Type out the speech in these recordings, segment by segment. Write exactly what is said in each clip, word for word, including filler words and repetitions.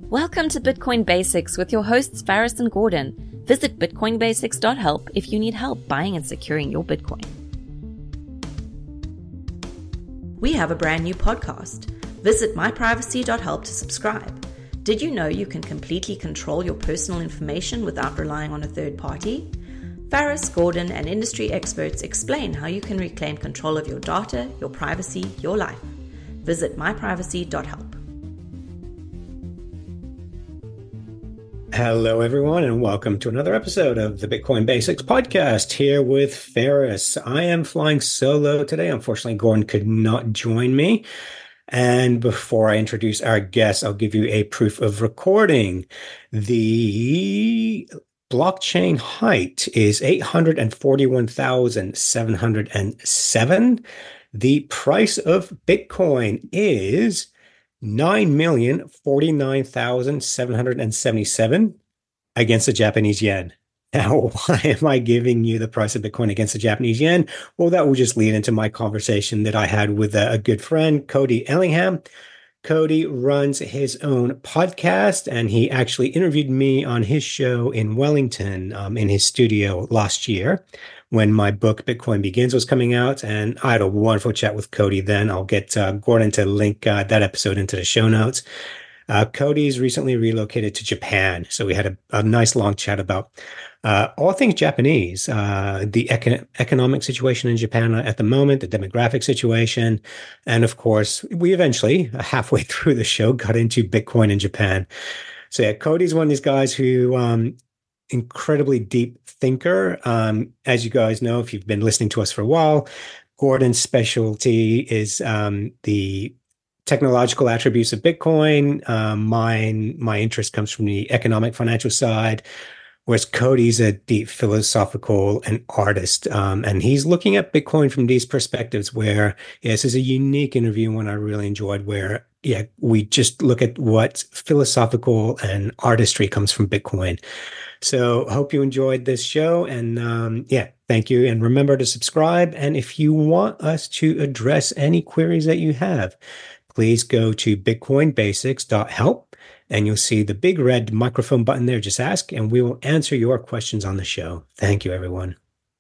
Welcome to Bitcoin Basics with your hosts Faris and Gordon. Visit bitcoin basics dot help if you need help buying and securing your Bitcoin. We have a brand new podcast. Visit my privacy dot help to subscribe. Did you know you can completely control your personal information without relying on a third party? Faris, Gordon, and industry experts explain how you can reclaim control of your data, your privacy, your life. Visit my privacy dot help. Hello, everyone, and welcome to another episode of the Bitcoin Basics podcast here with Faris. I am flying solo today. Unfortunately, Gordon could not join me. And before I introduce our guest, I'll give you a proof of recording. The blockchain height is eight hundred forty-one thousand seven hundred seven. The price of Bitcoin is nine million forty-nine thousand seven hundred seventy-seven against the Japanese yen. Now, why am I giving you the price of Bitcoin against the Japanese yen? Well, that will just lead into my conversation that I had with a, a good friend, Cody Ellingham. Cody runs his own podcast, and he actually interviewed me on his show in Wellington, um, in his studio last year when my book, Bitcoin Begins, was coming out. And I had a wonderful chat with Cody then. I'll get uh, Gordon to link uh, that episode into the show notes. Uh, Cody's recently relocated to Japan. So we had a, a nice long chat about uh, all things Japanese, uh, the econ- economic situation in Japan at the moment, the demographic situation. And of course, we eventually, halfway through the show, got into Bitcoin in Japan. So yeah, Cody's one of these guys who, um, incredibly deep thinker. Um, as you guys know, if you've been listening to us for a while, Gordon's specialty is um, the technological attributes of Bitcoin. Um, mine, my interest comes from the economic financial side, whereas Cody's a deep philosophical and artist. Um, and he's looking at Bitcoin from these perspectives where, yeah, this is a unique interview, one I really enjoyed, where, yeah, we just look at what philosophical and artistry comes from Bitcoin. So hope you enjoyed this show. And um, yeah, thank you. And remember to subscribe. And if you want us to address any queries that you have, please go to bitcoin basics dot help and you'll see the big red microphone button there. Just ask and we will answer your questions on the show. Thank you, everyone.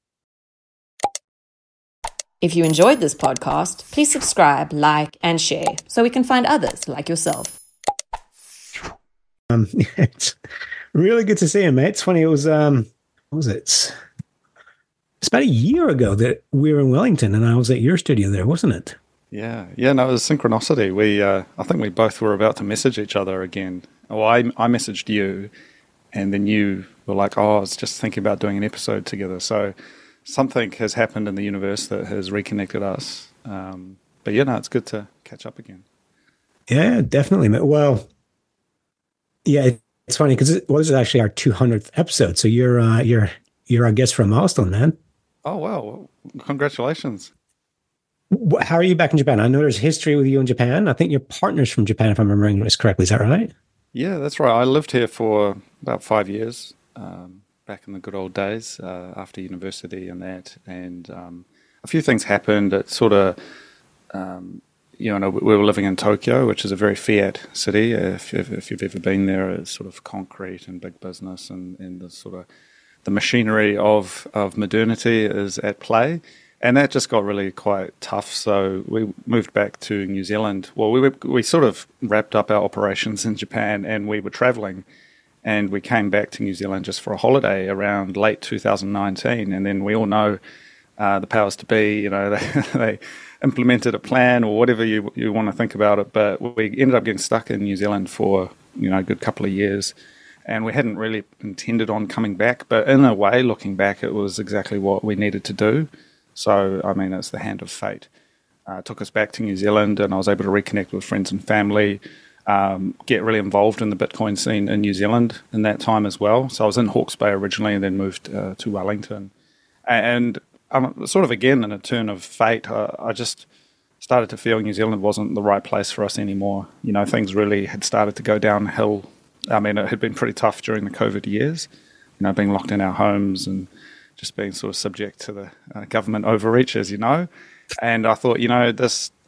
If you enjoyed this podcast, please subscribe, like, and share so we can find others like yourself. Um, it's really good to see you, mate. It's funny. It was, um, what was it? It's about a year ago that we were in Wellington and I was at your studio there, wasn't it? Yeah, yeah, no, it was synchronicity. We, uh, I think we both were about to message each other again. Well, I, I messaged you, and then you were like, "Oh, I was just thinking about doing an episode together." So something has happened in the universe that has reconnected us. Um, but yeah, no, it's good to catch up again. Yeah, definitely. Well, yeah, it's funny because it was actually our two hundredth episode. So you're, uh, you're, you're our guest from a milestone, man. Oh wow! Well, congratulations. How are you back in Japan? I know there's history with you in Japan. I think your partner's from Japan, if I'm remembering this correctly. Is that right? Yeah, that's right. I lived here for about five years, um, back in the good old days, uh, after university and that. And um, a few things happened. It sort of, um, you know, we were living in Tokyo, which is a very fiat city. If, if, if you've ever been there, it's sort of concrete and big business, and, and the sort of the machinery of, of modernity is at play. And that just got really quite tough. So we moved back to New Zealand. Well, we were, we sort of wrapped up our operations in Japan and we were traveling. And we came back to New Zealand just for a holiday around late two thousand nineteen. And then we all know uh, the powers to be, you know, they, they implemented a plan or whatever you you want to think about it. But we ended up getting stuck in New Zealand for, you know, a good couple of years. And we hadn't really intended on coming back. But in a way, looking back, it was exactly what we needed to do. So, I mean, it's the hand of fate. Uh, it took us back to New Zealand, and I was able to reconnect with friends and family, um, get really involved in the Bitcoin scene in New Zealand in that time as well. So I was in Hawke's Bay originally and then moved uh, to Wellington. And um, sort of, again, in a turn of fate, uh, I just started to feel New Zealand wasn't the right place for us anymore. You know, things really had started to go downhill. I mean, it had been pretty tough during the COVID years, you know, being locked in our homes and just being sort of subject to the uh, government overreach, as you know. And I thought, you know, this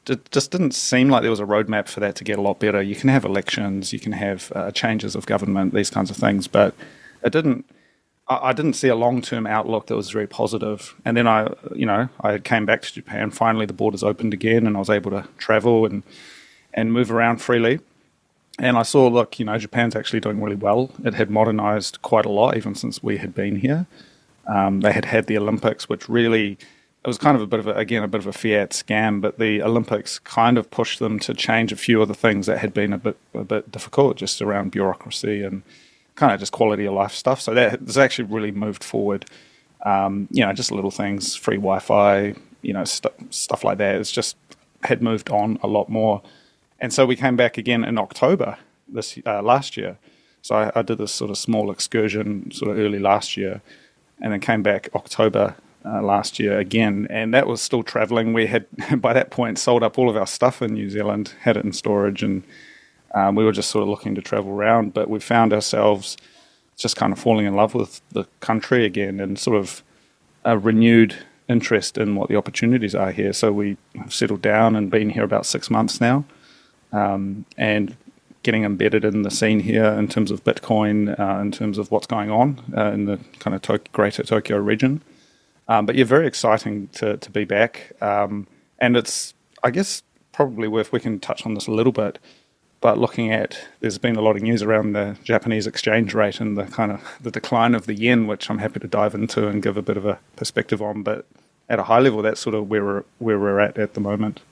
it just didn't seem like there was a roadmap for that to get a lot better. You can have elections, you can have uh, changes of government, these kinds of things, but it didn't. I, I didn't see a long-term outlook that was very positive. And then I, you know, I came back to Japan. Finally, the borders opened again, and I was able to travel and and move around freely. And I saw, look, you know, Japan's actually doing really well. It had modernized quite a lot, even since we had been here. Um, they had had the Olympics, which really. It was kind of a bit of a, again, a bit of a fiat scam, but the Olympics kind of pushed them to change a few of the things that had been a bit a bit difficult, just around bureaucracy and kind of just quality of life stuff. So that has actually really moved forward. Um, you know, just little things, free Wi-Fi, you know, st- stuff like that. It's just had moved on a lot more. And so we came back again in October this uh, last year. So I, I did this sort of small excursion sort of early last year, and then came back October Uh, last year again, and that was still traveling. We had by that point sold up all of our stuff in New Zealand, had it in storage, and um, we were just sort of looking to travel around, but we found ourselves just kind of falling in love with the country again, and sort of a renewed interest in what the opportunities are here. So we have settled down and been here about six months now, um, and getting embedded in the scene here in terms of Bitcoin, uh, in terms of what's going on uh, in the kind of to- greater Tokyo region. Um, but yeah, very exciting to, to be back. Um, and it's, I guess, probably worth, we can touch on this a little bit, but looking at, there's been a lot of news around the Japanese exchange rate and the kind of the decline of the yen, which I'm happy to dive into and give a bit of a perspective on. But at a high level, that's sort of where we're, where we're at at the moment.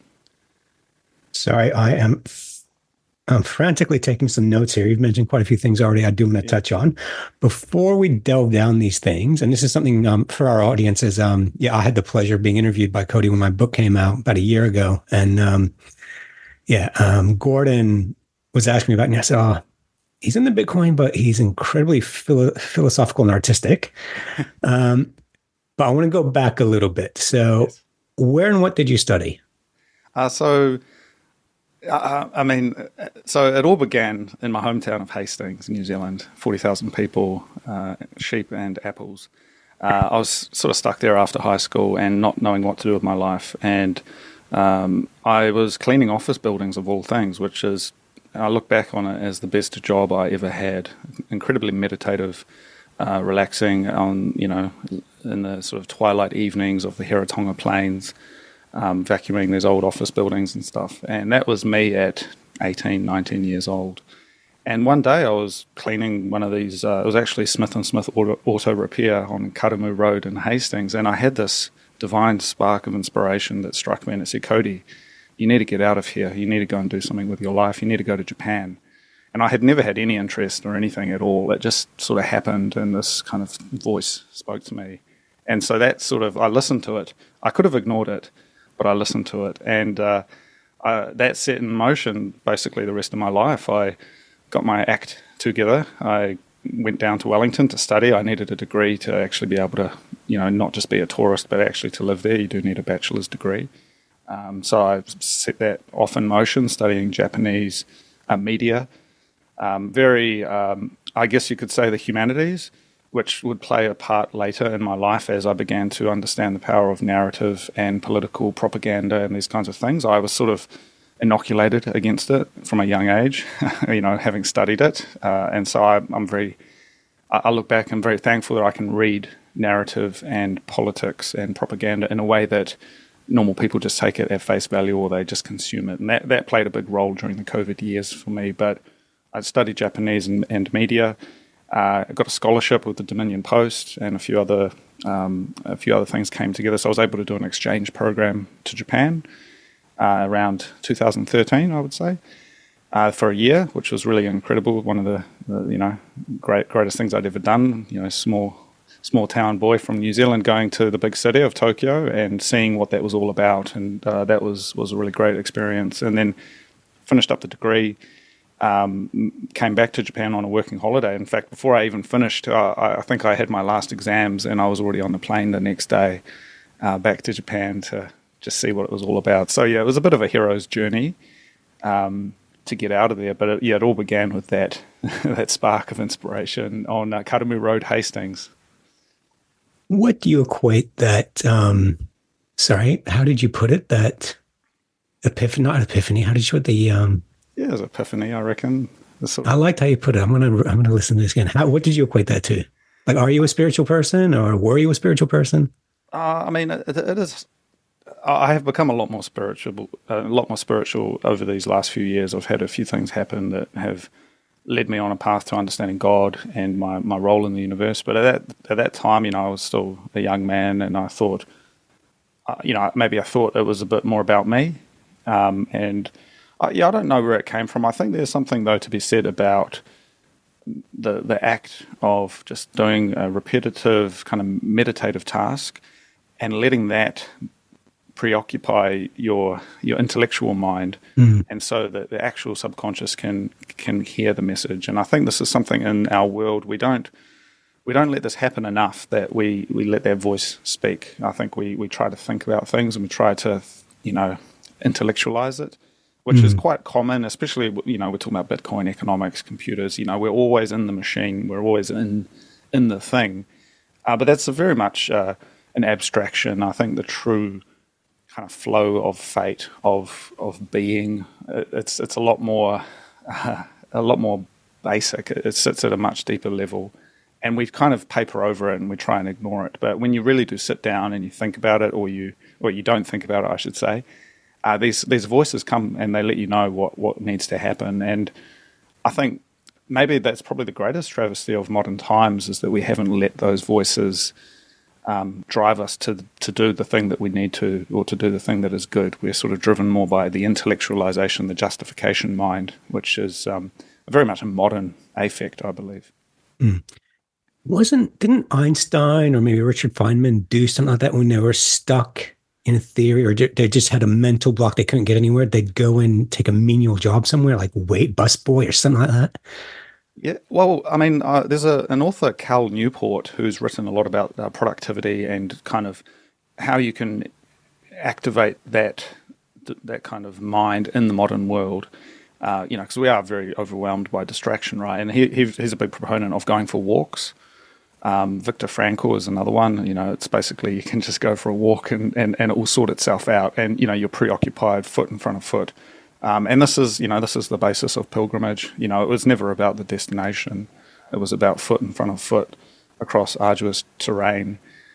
Sorry, I am I'm frantically taking some notes here. You've mentioned quite a few things already I do want to yeah. touch on. Before we delve down these things, and this is something um, for our audiences, um, yeah, I had the pleasure of being interviewed by Cody when my book came out about a year ago. And um, yeah, um, Gordon was asking me about it, and I said, oh, he's in the Bitcoin, but he's incredibly philo- philosophical and artistic. um, but I want to go back a little bit. So yes. Where and what did you study? Uh, so... Uh, I mean, so it all began in my hometown of Hastings, New Zealand, forty thousand people, uh, sheep and apples. Uh, I was sort of stuck there after high school and not knowing what to do with my life. And um, I was cleaning office buildings of all things, which is, I look back on it as the best job I ever had. Incredibly meditative, uh, relaxing on, you know, in the sort of twilight evenings of the Heratonga Plains. Um, vacuuming these old office buildings and stuff. And that was me at eighteen, nineteen years old. And one day I was cleaning one of these, uh, it was actually Smith and Smith Auto, Auto Repair on Karamu Road in Hastings. And I had this divine spark of inspiration that struck me, and it said, Cody, you need to get out of here. You need to go and do something with your life. You need to go to Japan. And I had never had any interest or anything at all. It just sort of happened, and this kind of voice spoke to me. And so that sort of, I listened to it. I could have ignored it, but I listened to it, and uh, I, that set in motion basically the rest of my life. I got my act together. I went down to Wellington to study. I needed a degree to actually be able to, you know, not just be a tourist, but actually to live there. You do need a bachelor's degree. Um, so I set that off in motion, studying Japanese uh, media. Um, very, um, I guess you could say, the humanities, which would play a part later in my life as I began to understand the power of narrative and political propaganda and these kinds of things. I was sort of inoculated against it from a young age, you know, having studied it. Uh, and so I, I'm very, I look back and very thankful that I can read narrative and politics and propaganda in a way that normal people just take it at face value, or they just consume it. And that, that played a big role during the COVID years for me. But I studied Japanese and, and media. Uh, I got a scholarship with the Dominion Post, and a few other um, a few other things came together. So I was able to do an exchange program to Japan uh, around two thousand thirteen, I would say, uh, for a year, which was really incredible. One of the, the you know great greatest things I'd ever done. You know, small small town boy from New Zealand going to the big city of Tokyo and seeing what that was all about, and uh, that was was a really great experience. And then finished up the degree. Um, came back to Japan on a working holiday. In fact, before I even finished, uh, I think I had my last exams, and I was already on the plane the next day uh, back to Japan to just see what it was all about. So yeah, it was a bit of a hero's journey um, to get out of there. But it, yeah, it all began with that that spark of inspiration on uh, Karamu Road, Hastings. What do you equate that? Um, sorry, how did you put it? That epiphany, not epiphany. How did you put the? Um, Yeah, it was epiphany, I reckon. Sort of, I liked how you put it. I'm gonna I'm gonna listen to this again. How, what did you equate that to? Like, are you a spiritual person, or were you a spiritual person? Uh, I mean, it, it is. I have become a lot more spiritual, a lot more spiritual over these last few years. I've had a few things happen that have led me on a path to understanding God and my, my role in the universe. But at that at that time, you know, I was still a young man, and I thought, uh, you know, maybe I thought it was a bit more about me. Um, and I, yeah, I don't know where it came from. I think there's something though to be said about the the act of just doing a repetitive kind of meditative task and letting that preoccupy your your intellectual mind, mm. and so that the actual subconscious can can hear the message. And I think this is something in our world we don't we don't let this happen enough, that we, we let that voice speak. I think we, we try to think about things and we try to, you know, intellectualize it, which mm. is quite common, especially, you know, we're talking about Bitcoin economics, computers. You know, we're always in the machine, we're always in in the thing, uh, but that's a very much uh, an abstraction. I think the true kind of flow of fate, of of being, it's it's a lot more uh, a lot more basic. It sits at a much deeper level, and we kind of paper over it and we try and ignore it. But when you really do sit down and you think about it, or you or you don't think about it, I should say, uh, these these voices come and they let you know what what needs to happen. And I think maybe that's probably the greatest travesty of modern times, is that we haven't let those voices Um, drive us to to do the thing that we need to, or to do the thing that is good. We're sort of driven more by the intellectualization, the justification mind, which is um, very much a modern affect, I believe. Mm. Wasn't didn't Einstein or maybe Richard Feynman do something like that when they were stuck in a theory, or they just had a mental block, they couldn't get anywhere? They'd go and take a menial job somewhere, like wait busboy or something like that. Yeah, well, I mean, uh, there's a, an author, Cal Newport, who's written a lot about uh, productivity and kind of how you can activate that that kind of mind in the modern world. Uh, you know, because we are very overwhelmed by distraction, right? And he, he's a big proponent of going for walks. Um, Viktor Frankl is another one. You know, it's basically you can just go for a walk and, and, and it will sort itself out. And, you know, you're preoccupied foot in front of foot. Um, and this is, you know, this is the basis of pilgrimage. You know, it was never about the destination. It was about foot in front of foot across arduous terrain.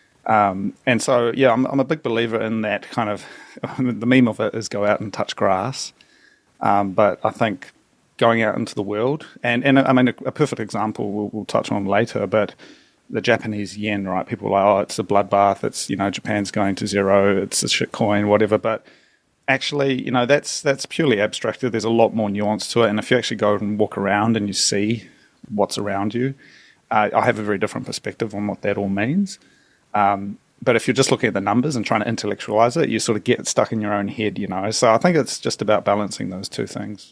Um, and so, yeah, I'm, I'm a big believer in that kind of, the meme of it is go out and touch grass. Um, but I think going out into the world, and, and I mean, a, a perfect example we'll, we'll touch on later, but the Japanese yen, right? People are like, oh, it's a bloodbath. It's, you know, Japan's going to zero. It's a shit coin, whatever. But actually, you know, that's that's purely abstracted. There's a lot more nuance to it. And if you actually go and walk around and you see what's around you, uh, I have a very different perspective on what that all means. Um, but if you're just looking at the numbers and trying to intellectualize it, you sort of get stuck in your own head, you know. So I think it's just about balancing those two things.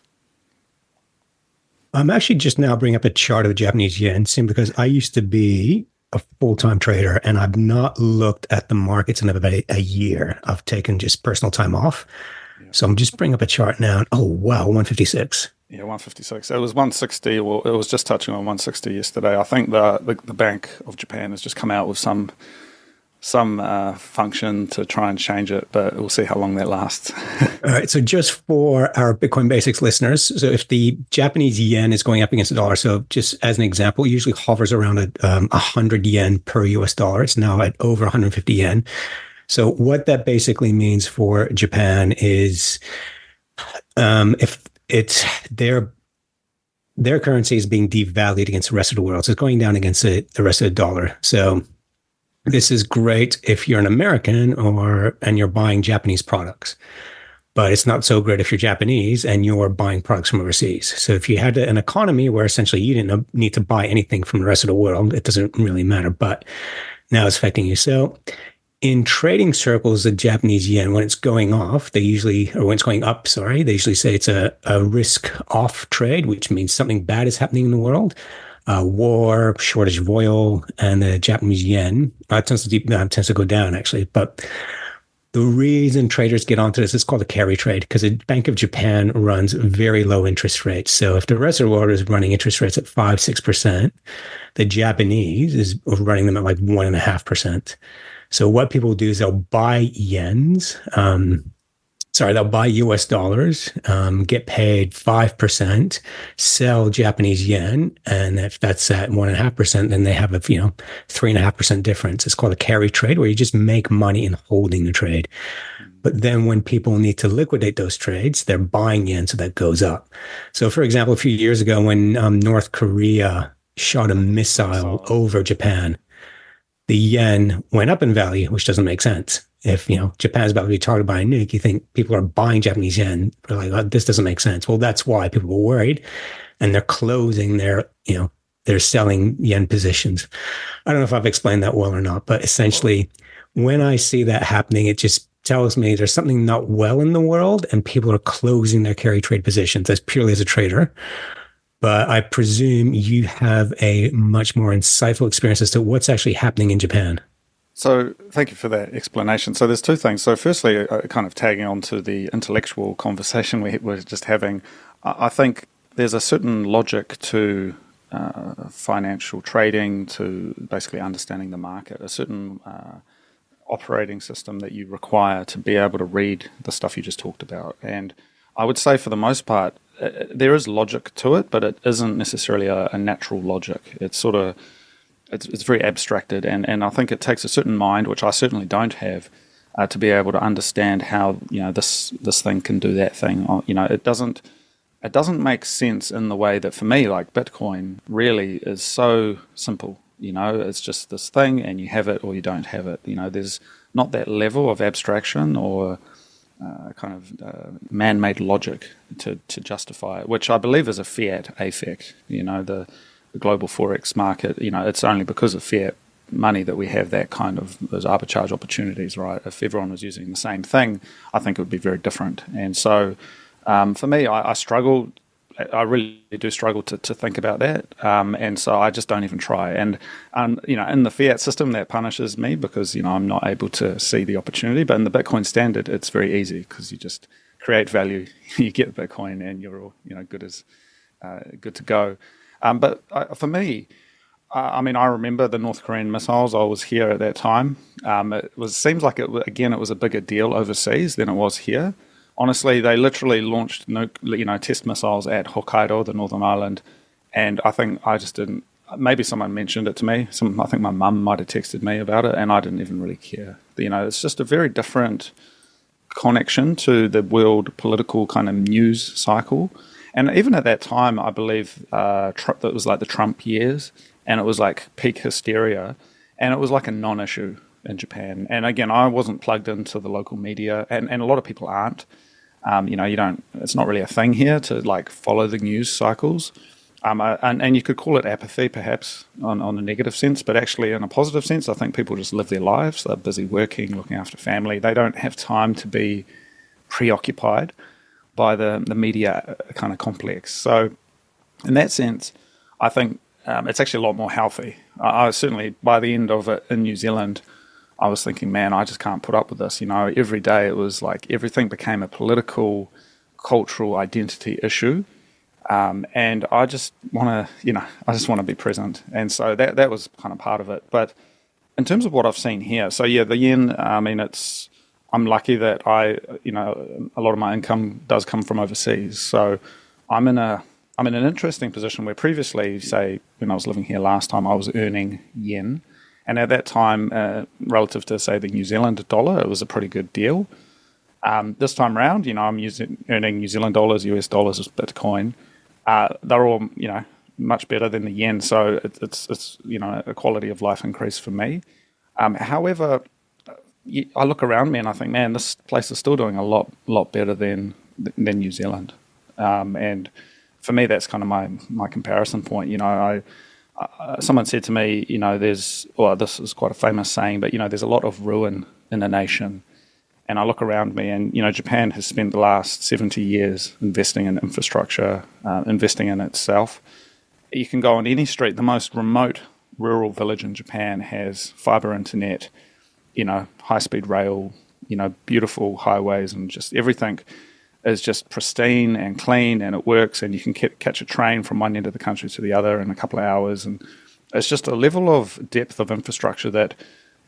I'm actually just now bringing up a chart of the Japanese yen, simply because I used to be a full-time trader, and I've not looked at the markets in about a, a year. I've taken just personal time off. Yeah. So I'm just bringing up a chart now. And, oh, wow, one fifty-six. Yeah, one fifty-six. It was one sixty. Well, it was just touching on one sixty yesterday. I think the, the, the Bank of Japan has just come out with some some uh, function to try and change it, but we'll see how long that lasts. All right. So just for our Bitcoin Basics listeners, so if the Japanese yen is going up against the dollar, so just as an example, it usually hovers around at um, one hundred yen per U S dollar. It's now at over one hundred fifty yen. So what that basically means for Japan is um, if it's their their currency is being devalued against the rest of the world. So it's going down against the, the rest of the dollar. So this is great if you're an American or and you're buying Japanese products, but it's not so great if you're Japanese and you're buying products from overseas. So if you had an economy where essentially you didn't need to buy anything from the rest of the world, it doesn't really matter. But now it's affecting you. So in trading circles, the Japanese yen, when it's going off, they usually, or when it's going up, sorry, they usually say it's a, a risk off trade, which means something bad is happening in the world. Uh, war, shortage of oil, and the Japanese yen uh, tends to deep, uh, tends to go down actually. But the reason traders get onto this is called a carry trade, because the Bank of Japan runs very low interest rates. So if the rest of the world is running interest rates at five, six percent, the Japanese is running them at like one and a half percent. So what people do is they'll buy yens. Um, sorry, they'll buy U S dollars, um, get paid five percent, sell Japanese yen. And if that's at one and a half percent, then they have a, you know, three and a half percent difference. It's called a carry trade, where you just make money in holding the trade. But then when people need to liquidate those trades, they're buying yen, so that goes up. So for example, a few years ago, when um, North Korea shot a missile over Japan, the yen went up in value, which doesn't make sense. If, you know, Japan's about to be targeted by a nuke, you think people are buying Japanese yen. They're like, oh, this doesn't make sense. Well, that's why people were worried, and they're closing their, you know, they're selling yen positions. I don't know if I've explained that well or not, but essentially when I see that happening, it just tells me there's something not well in the world and people are closing their carry trade positions. That's purely as a trader. But I presume you have a much more insightful experience as to what's actually happening in Japan. So thank you for that explanation. So there's two things. So firstly, uh, kind of tagging on to the intellectual conversation we were just having, I think there's a certain logic to uh, financial trading, to basically understanding the market, a certain uh, operating system that you require to be able to read the stuff you just talked about. And I would say for the most part, uh, there is logic to it, but it isn't necessarily a, a natural logic. It's sort of It's, it's very abstracted, and, and I think it takes a certain mind, which I certainly don't have, uh, to be able to understand how, you know, this this thing can do that thing. You know, it doesn't it doesn't make sense in the way that, for me, like Bitcoin really is so simple. You know, it's just this thing, and you have it or you don't have it. You know, there's not that level of abstraction or uh, kind of uh, man-made logic to to justify it, which I believe is a fiat affect. You know, the the global forex market, you know, it's only because of fiat money that we have that kind of those arbitrage opportunities, right? If everyone was using the same thing, I think it would be very different. And so um, for me, I, I struggle, I really do struggle to, to think about that. Um, and so I just don't even try. And, um, you know, in the fiat system, that punishes me because, you know, I'm not able to see the opportunity. But in the Bitcoin standard, it's very easy because you just create value, you get Bitcoin, and you're all, you know, good as uh, good to go. Um, but uh, for me, uh, I mean, I remember the North Korean missiles. I was here at that time. Um, it was seems like it again, it was a bigger deal overseas than it was here. Honestly, they literally launched, you know, test missiles at Hokkaido, the Northern Island, and I think I just didn't. Maybe someone mentioned it to me. Some, I think my mum might have texted me about it, and I didn't even really care. You know, it's just a very different connection to the world political kind of news cycle. And even at that time, I believe uh, Trump, that was like the Trump years, and it was like peak hysteria, and it was like a non-issue in Japan. And again, I wasn't plugged into the local media, and, and a lot of people aren't. Um, you know, you don't. It's not really a thing here to like follow the news cycles, um, and, and you could call it apathy, perhaps, on, on a negative sense, but actually in a positive sense, I think people just live their lives. They're busy working, looking after family. They don't have time to be preoccupied by the, the media kind of complex. So in that sense, I think um, it's actually a lot more healthy. I, I certainly, by the end of it in New Zealand, I was thinking, man, I just can't put up with this. You know, every day it was like everything became a political, cultural identity issue. Um, and I just want to, you know, I just want to be present. And so that that was kind of part of it. But in terms of what I've seen here, so yeah, the yen, I mean, it's, I'm lucky that I, you know, a lot of my income does come from overseas. So I'm in a, I'm in an interesting position where previously, say, when I was living here last time, I was earning yen. And at that time, uh, relative to, say, the New Zealand dollar, it was a pretty good deal. Um, this time around, you know, I'm using, earning New Zealand dollars, U S dollars as Bitcoin. Uh, they're all, you know, much better than the yen. So it, it's, it's, you know, a quality of life increase for me. Um, however, I look around me and I think, man, this place is still doing a lot, lot better than than New Zealand. Um, and for me, that's kind of my my comparison point. You know, I uh, someone said to me, you know, there's, well, this is quite a famous saying, but you know, there's a lot of ruin in a nation. And I look around me, and you know, Japan has spent the last seventy years investing in infrastructure, uh, investing in itself. You can go on any street, the most remote rural village in Japan has fiber internet, you know, high-speed rail, you know, beautiful highways, and just everything is just pristine and clean, and it works, and you can c- catch a train from one end of the country to the other in a couple of hours. And it's just a level of depth of infrastructure that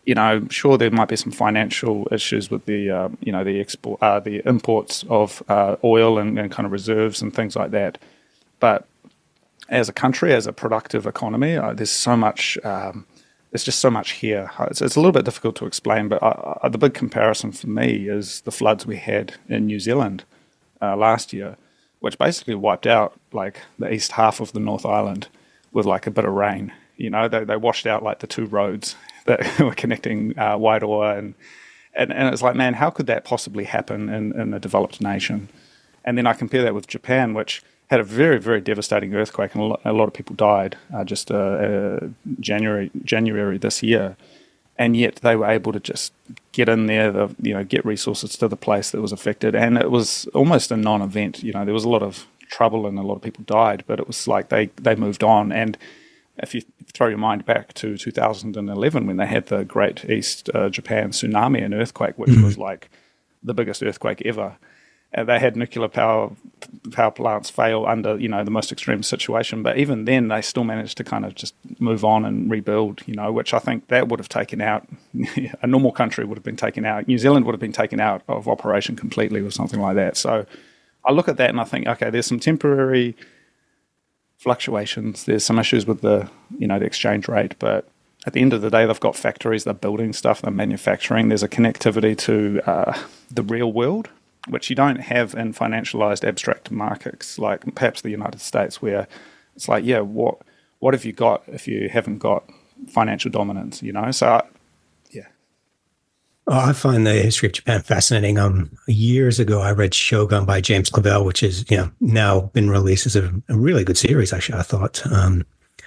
you know, sure there might be some financial issues with the, um, you know, the export, uh, the imports of uh, oil and, and kind of reserves and things like that. But as a country, as a productive economy, uh, there's so much. Um, there's just so much here. It's, it's a little bit difficult to explain, but I, I, the big comparison for me is the floods we had in New Zealand uh, last year, which basically wiped out like the east half of the North Island with like a bit of rain. You know, they they washed out like the two roads that were connecting uh, Wairoa and, and and it's like, man, how could that possibly happen in, in a developed nation? And then I compare that with Japan, which had a very, very devastating earthquake, and a lot, a lot of people died uh, just uh, uh, January January this year, and yet they were able to just get in there, the, you know, get resources to the place that was affected, and it was almost a non-event. You know, there was a lot of trouble and a lot of people died, but it was like they, they moved on. And if you throw your mind back to two thousand eleven when they had the Great East uh, Japan tsunami and earthquake, which mm-hmm. was like the biggest earthquake ever. And they had nuclear power power plants fail under, you know, the most extreme situation. But even then, they still managed to kind of just move on and rebuild, you know, which I think that would have taken out, a normal country would have been taken out. New Zealand would have been taken out of operation completely or something like that. So I look at that and I think, okay, there's some temporary fluctuations. There's some issues with the, you know, the exchange rate. But at the end of the day, they've got factories, they're building stuff, they're manufacturing. There's a connectivity to uh, the real world, which you don't have in financialized abstract markets like perhaps the United States, where it's like, yeah, what what have you got if you haven't got financial dominance, you know? So, yeah. Oh, I find the history of Japan fascinating. Um, years ago, I read Shogun by James Clavell, which is, you know, now been released as a, a really good series, actually, I thought. Um,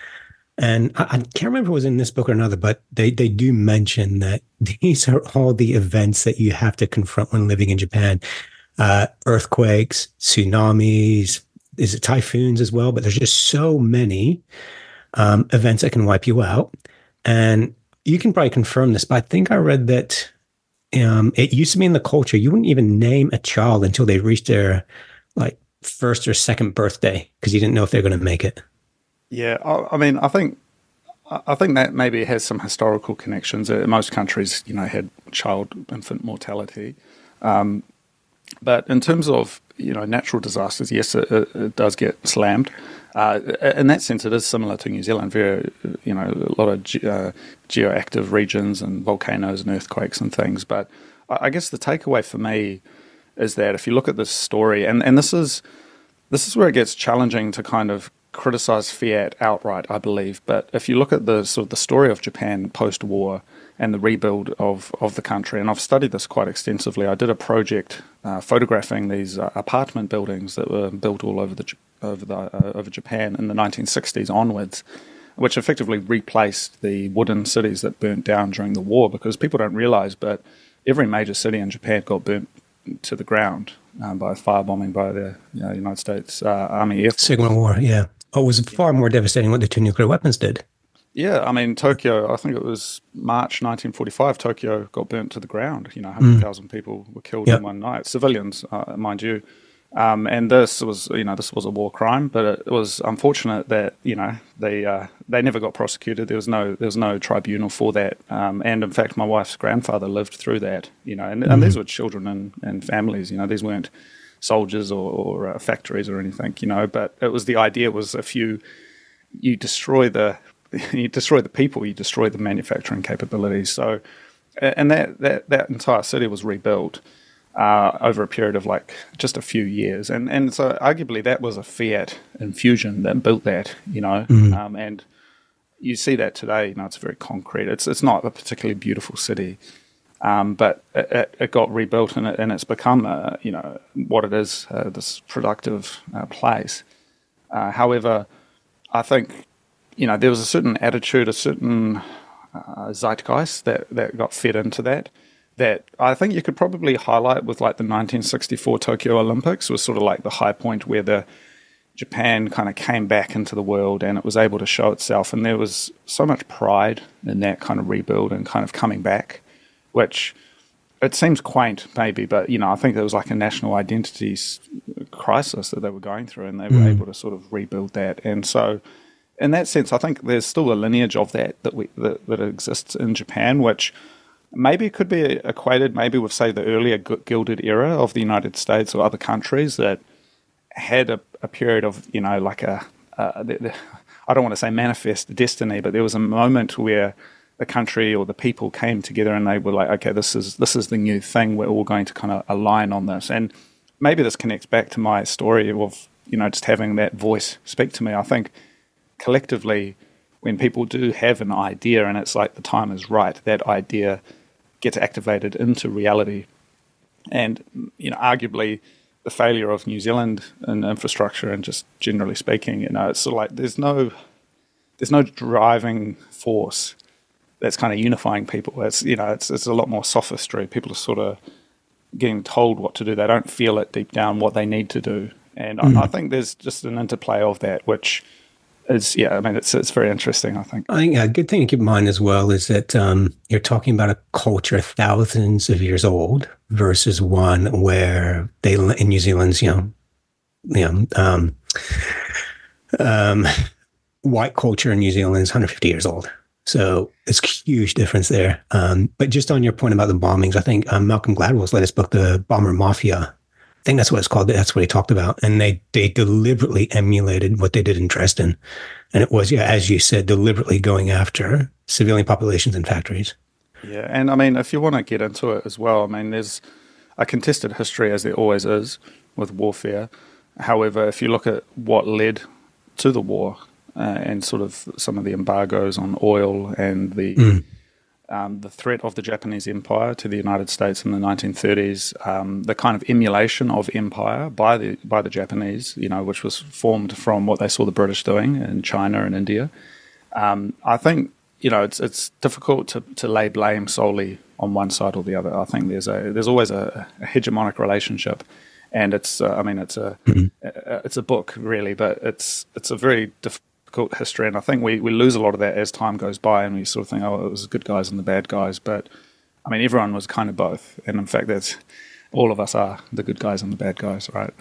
and I, I can't remember if it was in this book or another, but they, they do mention that these are all the events that you have to confront when living in Japan. Uh, earthquakes, tsunamis, is it typhoons as well? But there's just so many um, events that can wipe you out. And you can probably confirm this, but I think I read that um, it used to be in the culture, you wouldn't even name a child until they reached their like first or second birthday because you didn't know if they're going to make it. Yeah, I, I mean, I think I think that maybe has some historical connections. Uh, most countries, you know, had child infant mortality. Um, But in terms of, you know, natural disasters, yes, it, it does get slammed. Uh, in that sense, it is similar to New Zealand. Very, you know, a lot of ge- uh, geoactive regions and volcanoes and earthquakes and things. But I guess the takeaway for me is that if you look at this story, and, and this is this is where it gets challenging to kind of criticize Fiat outright, I believe. But if you look at the sort of the story of Japan post-war and the rebuild of, of the country, and I've studied this quite extensively. I did a project uh, photographing these uh, apartment buildings that were built all over the over the uh, over Japan in the nineteen sixties onwards, which effectively replaced the wooden cities that burnt down during the war. Because people don't realize, but every major city in Japan got burnt to the ground um, by firebombing by the you know, United States uh, Army Air Force. Second War, yeah. Oh, it was far more devastating what the two nuclear weapons did. Yeah, I mean, Tokyo, I think it was March nineteen forty-five, Tokyo got burnt to the ground. You know, one hundred thousand mm. people were killed yep. in one night, civilians, uh, mind you. Um, and this was, you know, this was a war crime, but it was unfortunate that, you know, they uh, they never got prosecuted. There was no there was no tribunal for that. Um, and in fact, my wife's grandfather lived through that, you know, and, mm. and these were children and, and families, you know, these weren't soldiers or, or uh, factories or anything, you know, but it was the idea was if you you destroy the you destroy the people, you destroy the manufacturing capabilities. So, and that, that, that entire city was rebuilt uh, over a period of like just a few years. And, and so arguably that was a Fiat infusion that built that, you know, mm. um, and you see that today, you know, it's very concrete. It's, it's not a particularly beautiful city, um, but it, it got rebuilt and, it, and it's become, uh, you know, what it is, uh, this productive uh, place. Uh, however, I think, you know, there was a certain attitude, a certain uh, zeitgeist that, that got fed into that, that I think you could probably highlight with like the nineteen sixty-four Tokyo Olympics was sort of like the high point where the Japan kind of came back into the world and it was able to show itself. And there was so much pride in that kind of rebuild and kind of coming back, which it seems quaint maybe, but, you know, I think there was like a national identity crisis that they were going through and they were mm. able to sort of rebuild that. And so in that sense, I think there's still a lineage of that that, we, that that exists in Japan, which maybe could be equated maybe with, say, the earlier Gilded Era of the United States or other countries that had a, a period of, you know, like a, uh, the, the, I don't want to say manifest destiny, but there was a moment where the country or the people came together and they were like, okay, this is this is the new thing. We're all going to kind of align on this. And maybe this connects back to my story of, you know, just having that voice speak to me. I think collectively, when people do have an idea and it's like the time is right, that idea gets activated into reality. And, you know, arguably the failure of New Zealand in infrastructure and just generally speaking, you know, it's sort of like there's no there's no driving force that's kind of unifying people. It's, you know, it's it's a lot more sophistry. People are sort of getting told what to do. They don't feel it deep down what they need to do. And mm. I, I think there's just an interplay of that, which is, yeah, I mean, it's it's very interesting, I think. I think a good thing to keep in mind as well is that um, you're talking about a culture thousands of years old versus one where they, in New Zealand's, you know, you know, um, um, white culture in New Zealand is one hundred fifty years old. So it's a huge difference there. Um, but just on your point about the bombings, I think um, Malcolm Gladwell's latest book, The Bomber Mafia, I think that's what it's called. That's what he talked about. And they, they deliberately emulated what they did in Dresden. And it was, yeah, as you said, deliberately going after civilian populations in factories. Yeah. And I mean, if you want to get into it as well, I mean, there's a contested history, as there always is with warfare. However, if you look at what led to the war uh, and sort of some of the embargoes on oil and the mm. Um, the threat of the Japanese Empire to the United States in the nineteen thirties, um, the kind of emulation of empire by the by the Japanese, you know, which was formed from what they saw the British doing in China and India. Um, I think, you know, it's it's difficult to, to lay blame solely on one side or the other. I think there's a there's always a, a hegemonic relationship, and it's uh, I mean it's a, mm-hmm. a it's a book really, but it's it's a very difficult history, and I think we, we lose a lot of that as time goes by, and we sort of think, oh, it was the good guys and the bad guys, but I mean, everyone was kind of both, and in fact, that's all of us are the good guys and the bad guys, right?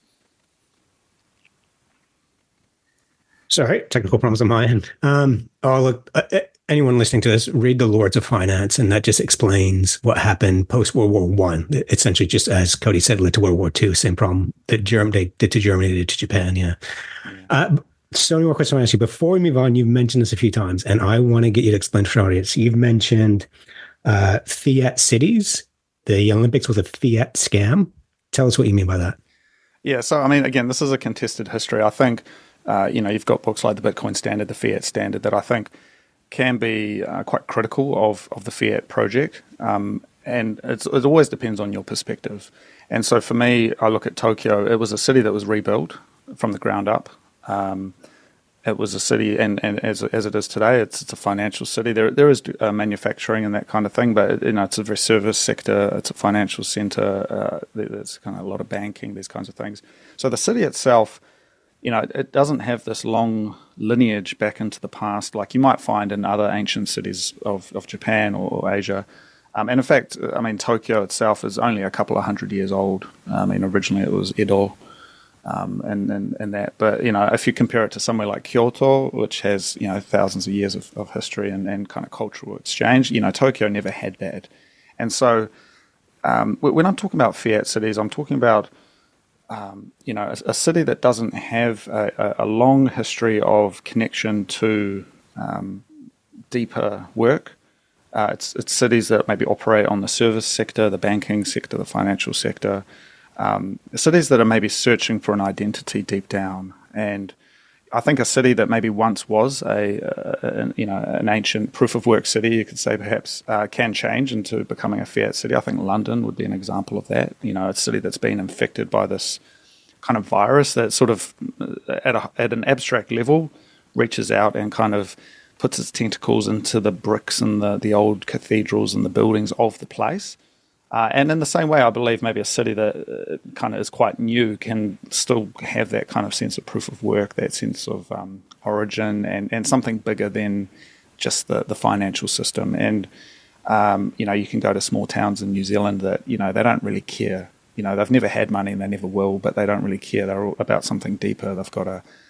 Sorry, technical problems on my end. Um, oh, look, uh, anyone listening to this, read The Lords of Finance, and that just explains what happened post World War One. Essentially, just as Cody said, led to World War Two. Same problem that Germany did to Germany, they did to Japan. Yeah. yeah. Uh, So many more questions I want to ask you. Before we move on, you've mentioned this a few times, and I want to get you to explain for our audience. You've mentioned uh, fiat cities. The Olympics was a fiat scam. Tell us what you mean by that. Yeah, so, I mean, again, this is a contested history. I think, uh, you know, you've got books like the Bitcoin Standard, the Fiat Standard, that I think can be uh, quite critical of, of the fiat project. Um, and it's, it always depends on your perspective. And so for me, I look at Tokyo. It was a city that was rebuilt from the ground up. Um, it was a city, and, and as as it is today, it's it's a financial city. There there is uh, manufacturing and that kind of thing, but you know it's a very service sector. It's a financial center. Uh, there's kind of a lot of banking, these kinds of things. So the city itself, you know, it doesn't have this long lineage back into the past like you might find in other ancient cities of of Japan or Asia. Um, and in fact, I mean Tokyo itself is only a couple of hundred years old. I mean originally it was Edo. Um, and, and, and that, but you know, if you compare it to somewhere like Kyoto, which has you know thousands of years of, of history and, and kind of cultural exchange, you know, Tokyo never had that. And so, um, when I'm talking about fiat cities, I'm talking about um, you know a, a city that doesn't have a, a long history of connection to um, deeper work. Uh, it's it's cities that maybe operate on the service sector, the banking sector, the financial sector. Um, cities that are maybe searching for an identity deep down, and I think a city that maybe once was a, a, a you know an ancient proof of work city, you could say perhaps uh, can change into becoming a fiat city. I think London would be an example of that. You know, a city that's been infected by this kind of virus that sort of at a, at an abstract level reaches out and kind of puts its tentacles into the bricks and the the old cathedrals and the buildings of the place. Uh, and in the same way, I believe maybe a city that uh, kind of is quite new can still have that kind of sense of proof of work, that sense of um, origin, and, and something bigger than just the, the financial system. And, um, you know, you can go to small towns in New Zealand that, you know, they don't really care. You know, they've never had money and they never will, but they don't really care. They're all about something deeper. They've got a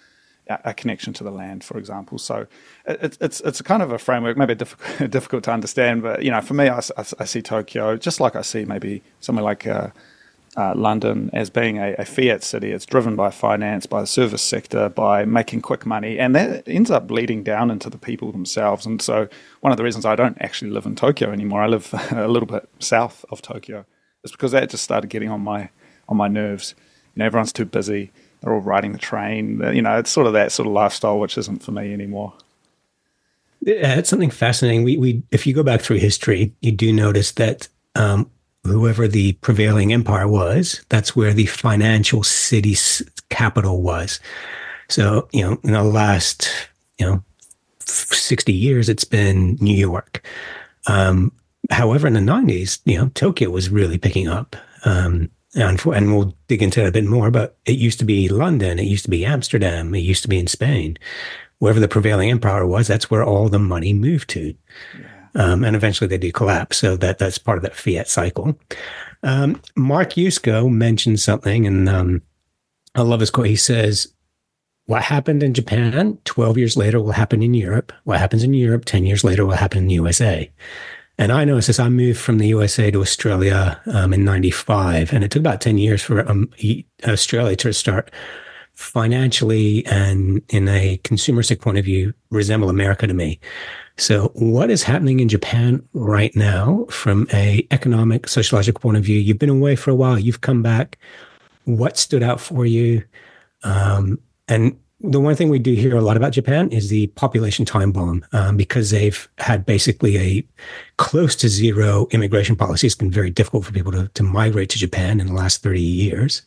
a connection to the land, for example. So it, it's it's a kind of a framework, maybe difficult, difficult to understand, but, you know, for me, I, I, I see Tokyo, just like I see maybe somewhere like uh, uh, London, as being a, a fiat city. It's driven by finance, by the service sector, by making quick money, and that ends up bleeding down into the people themselves. And so one of the reasons I don't actually live in Tokyo anymore, I live a little bit south of Tokyo, is because that just started getting on my on my nerves. You know, everyone's too busy. They're all riding the train. You know, it's sort of that sort of lifestyle, which isn't for me anymore. Yeah, it's something fascinating. We, we, if you go back through history, you do notice that um, whoever the prevailing empire was, that's where the financial city's capital was. So, you know, in the last, you know, sixty years, it's been New York. Um, however, in the nineties, you know, Tokyo was really picking up. Um, And, for, and we'll dig into it a bit more, but it used to be London, it used to be Amsterdam, it used to be in Spain. Wherever the prevailing empire was, that's where all the money moved to. Yeah. Um, and eventually they do collapse. So that that's part of that fiat cycle. Um, Mark Yusko mentioned something, and um, I love his quote. He says, what happened in Japan twelve years later will happen in Europe. What happens in Europe ten years later will happen in the U S A. And I noticed this. I moved from the U S A to Australia um, in ninety-five, and it took about ten years for um, Australia to start financially and in a consumeristic point of view resemble America to me. So what is happening in Japan right now from a economic, sociological point of view? You've been away for a while. You've come back. What stood out for you? Um, and the one thing we do hear a lot about Japan is the population time bomb, um, because they've had basically a close to zero immigration policy. It's been very difficult for people to, to migrate to Japan in the last thirty years.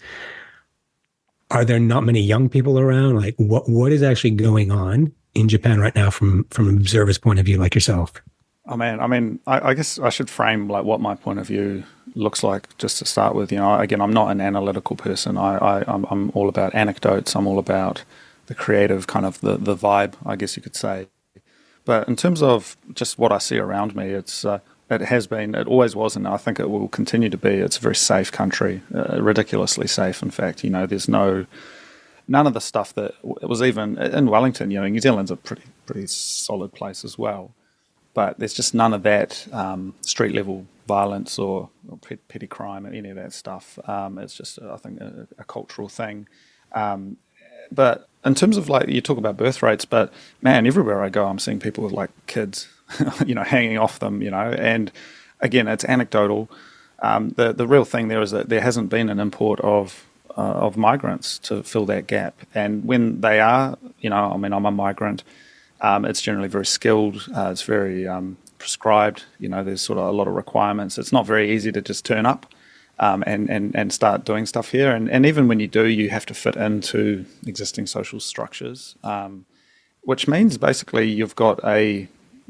Are there not many young people around? Like, what what is actually going on in Japan right now from, from an observer's point of view like yourself? Oh, man, I mean, I, I guess I should frame like what my point of view looks like just to start with. You know, again, I'm not an analytical person. I, I, I'm, I'm all about anecdotes. I'm all about the creative kind of the, the vibe, I guess you could say. But in terms of just what I see around me, it's uh, it has been, it always was, and I think it will continue to be. It's a very safe country, uh, ridiculously safe. In fact, you know, there's no none of the stuff that it was even in Wellington. You know, New Zealand's a pretty pretty solid place as well, but there's just none of that um, street level violence or, or petty crime or any of that stuff. Um, it's just, I think, a, a cultural thing. Um, but in terms of like, you talk about birth rates, but man, everywhere I go, I'm seeing people with like kids, you know, hanging off them, you know, and again, it's anecdotal. Um, the, the real thing there is that there hasn't been an import of, uh, of migrants to fill that gap. And when they are, you know, I mean, I'm a migrant, um, it's generally very skilled. Uh, it's very um, prescribed, you know, there's sort of a lot of requirements. It's not very easy to just turn up. Um, and, and, and start doing stuff here. And, and even when you do, you have to fit into existing social structures, um, which means basically you've got a,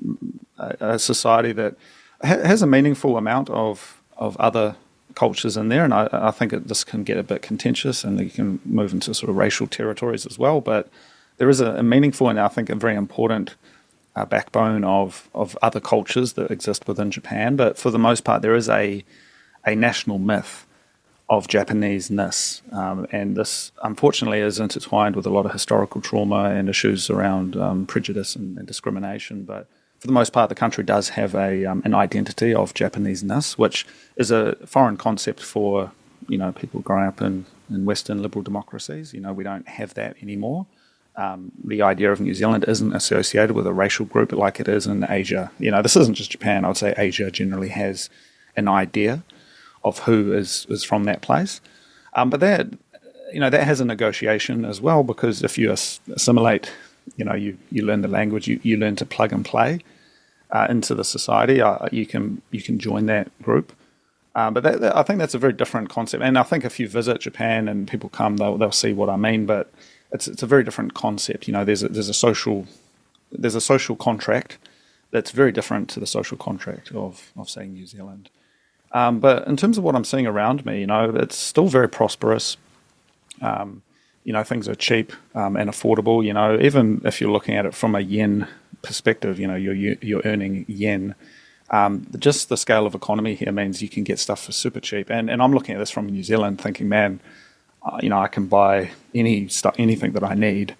a society that ha- has a meaningful amount of, of other cultures in there. And I, I think it, this can get a bit contentious and you can move into sort of racial territories as well. But there is a, a meaningful and I think a very important uh, backbone of, of other cultures that exist within Japan. But for the most part, there is a a national myth of Japanese-ness. Um, and this, unfortunately, is intertwined with a lot of historical trauma and issues around um, prejudice and, and discrimination. But for the most part, the country does have a um, an identity of Japanese-ness, which is a foreign concept for, you know, people growing up in, in Western liberal democracies. You know, we don't have that anymore. Um, the idea of New Zealand isn't associated with a racial group like it is in Asia. You know, this isn't just Japan. I would say Asia generally has an idea of who is, is from that place. Um, but that, you know, that has a negotiation as well, because if you assimilate, you know, you, you learn the language, you, you learn to plug and play uh, into the society, uh, you can you can join that group. Um, but that, that, I think that's a very different concept. And I think if you visit Japan and people come, they'll, they'll see what I mean, but it's it's a very different concept. You know, there's a, there's a social there's a social contract that's very different to the social contract of, of say, New Zealand. Um, but in terms of what I'm seeing around me, you know, it's still very prosperous. Um, you know, things are cheap um, and affordable. You know, even if you're looking at it from a yen perspective, you know, you're you're earning yen. Um, just the scale of economy here means you can get stuff for super cheap. And and I'm looking at this from New Zealand, thinking, man, uh, you know, I can buy any stuff, anything that I need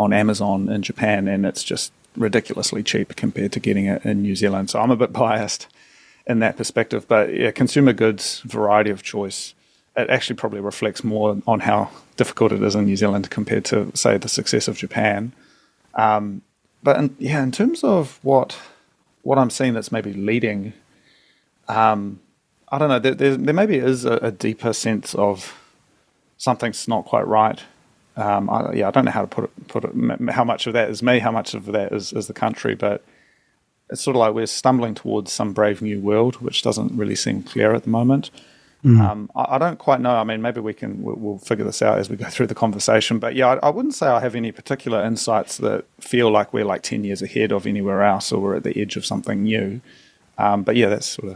on Amazon in Japan, and it's just ridiculously cheap compared to getting it in New Zealand. So I'm a bit biased in that perspective. But yeah, consumer goods, variety of choice, it actually probably reflects more on how difficult it is in New Zealand compared to, say, the success of Japan. Um, but in, yeah, in terms of what what I'm seeing that's maybe leading, um, I don't know, there, there, there maybe is a, a deeper sense of something's not quite right. Um, I, yeah, I don't know how to put it, put it, how much of that is me, how much of that is, is the country, but it's sort of like we're stumbling towards some brave new world, which doesn't really seem clear at the moment. Mm. Um, I, I don't quite know. I mean, maybe we can, we'll, we'll figure this out as we go through the conversation, but yeah, I, I wouldn't say I have any particular insights that feel like we're like ten years ahead of anywhere else or we're at the edge of something new. Um, but yeah, that's sort of,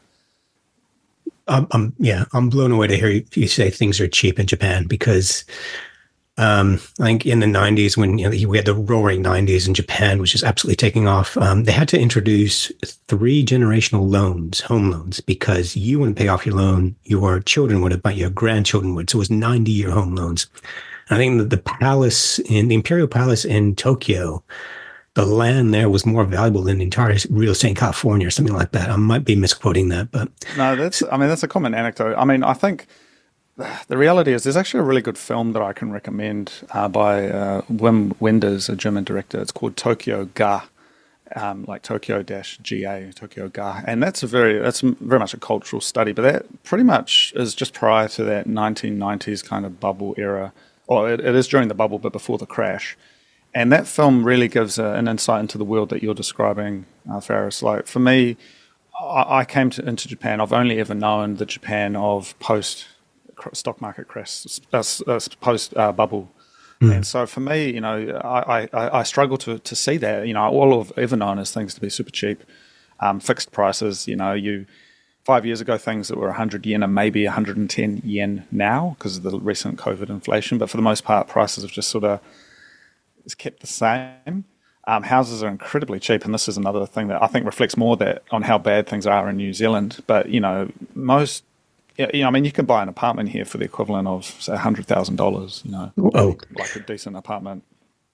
Um, um, yeah, I'm blown away to hear you, you say things are cheap in Japan because um, I think in the nineties, when you know, we had the roaring nineties in Japan, which is absolutely taking off, um, they had to introduce three generational loans, home loans, because you wouldn't pay off your loan, your children would, but your grandchildren would. So it was ninety-year home loans. And I think that the palace in the Imperial Palace in Tokyo, the land there was more valuable than the entire real estate in California or something like that. I might be misquoting that, but no, that's, I mean, that's a common anecdote. I mean, I think the reality is there's actually a really good film that I can recommend uh, by uh, Wim Wenders, a German director. It's called Tokyo Ga, um, like Tokyo dash G A, Tokyo Ga. And that's a very, that's very much a cultural study, but that pretty much is just prior to that nineteen nineties kind of bubble era. Or it, it is during the bubble, but before the crash. And that film really gives a, an insight into the world that you're describing, uh, Faris. Like for me, I, I came to, into Japan. I've only ever known the Japan of post stock market crash, uh, uh, post uh, bubble. Mm. And so for me, you know, I, I, I struggle to, to see that. You know, all I've ever known is things to be super cheap, um, fixed prices. You know, you five years ago things that were one hundred yen are maybe one hundred ten yen now because of the recent COVID inflation. But for the most part, prices have just sort of is kept the same. Um, houses are incredibly cheap, and this is another thing that I think reflects more that on how bad things are in New Zealand. But you know, most, you know, I mean, you can buy an apartment here for the equivalent of say a hundred thousand dollars. You know, oh, like a decent apartment.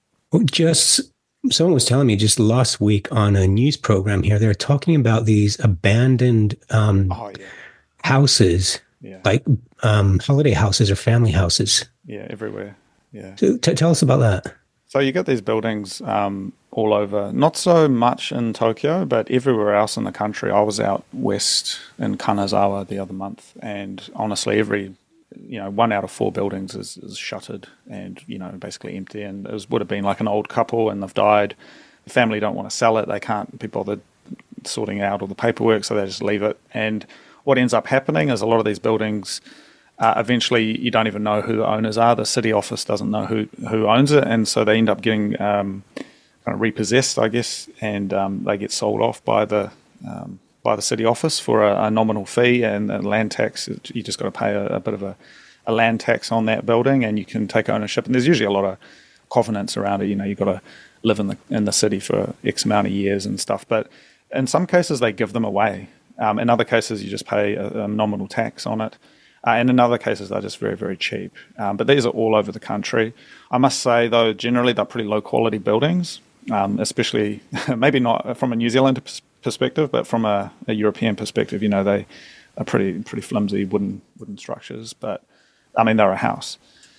Just someone was telling me just last week on a news program here, they're talking about these abandoned um, oh, yeah. houses, yeah. like um, holiday houses or family houses. Yeah, everywhere. Yeah. So t- tell us about that. So you get these buildings um, all over, not so much in Tokyo, but everywhere else in the country. I was out west in Kanazawa the other month, and honestly, every, you know, one out of four buildings is, is shuttered and, you know, basically empty. And it was, would have been like an old couple and they've died. The family don't want to sell it. They can't be bothered sorting out all the paperwork, so they just leave it. And what ends up happening is a lot of these buildings, Uh, eventually, you don't even know who the owners are. The city office doesn't know who, who owns it, and so they end up getting um, kind of repossessed, I guess, and um, they get sold off by the um, by the city office for a, a nominal fee and a land tax. You just got to pay a, a bit of a, a land tax on that building, and you can take ownership. And there's usually a lot of covenants around it. You know, you've got to live in the in the city for X amount of years and stuff. But in some cases, they give them away. Um, in other cases, you just pay a, a nominal tax on it. Uh, and in other cases, they're just very, very cheap. Um, but these are all over the country. I must say, though, generally they're pretty low-quality buildings, um, especially maybe not from a New Zealand perspective, but from a, a European perspective, you know, they are pretty pretty flimsy wooden wooden structures. But, I mean, they're a house.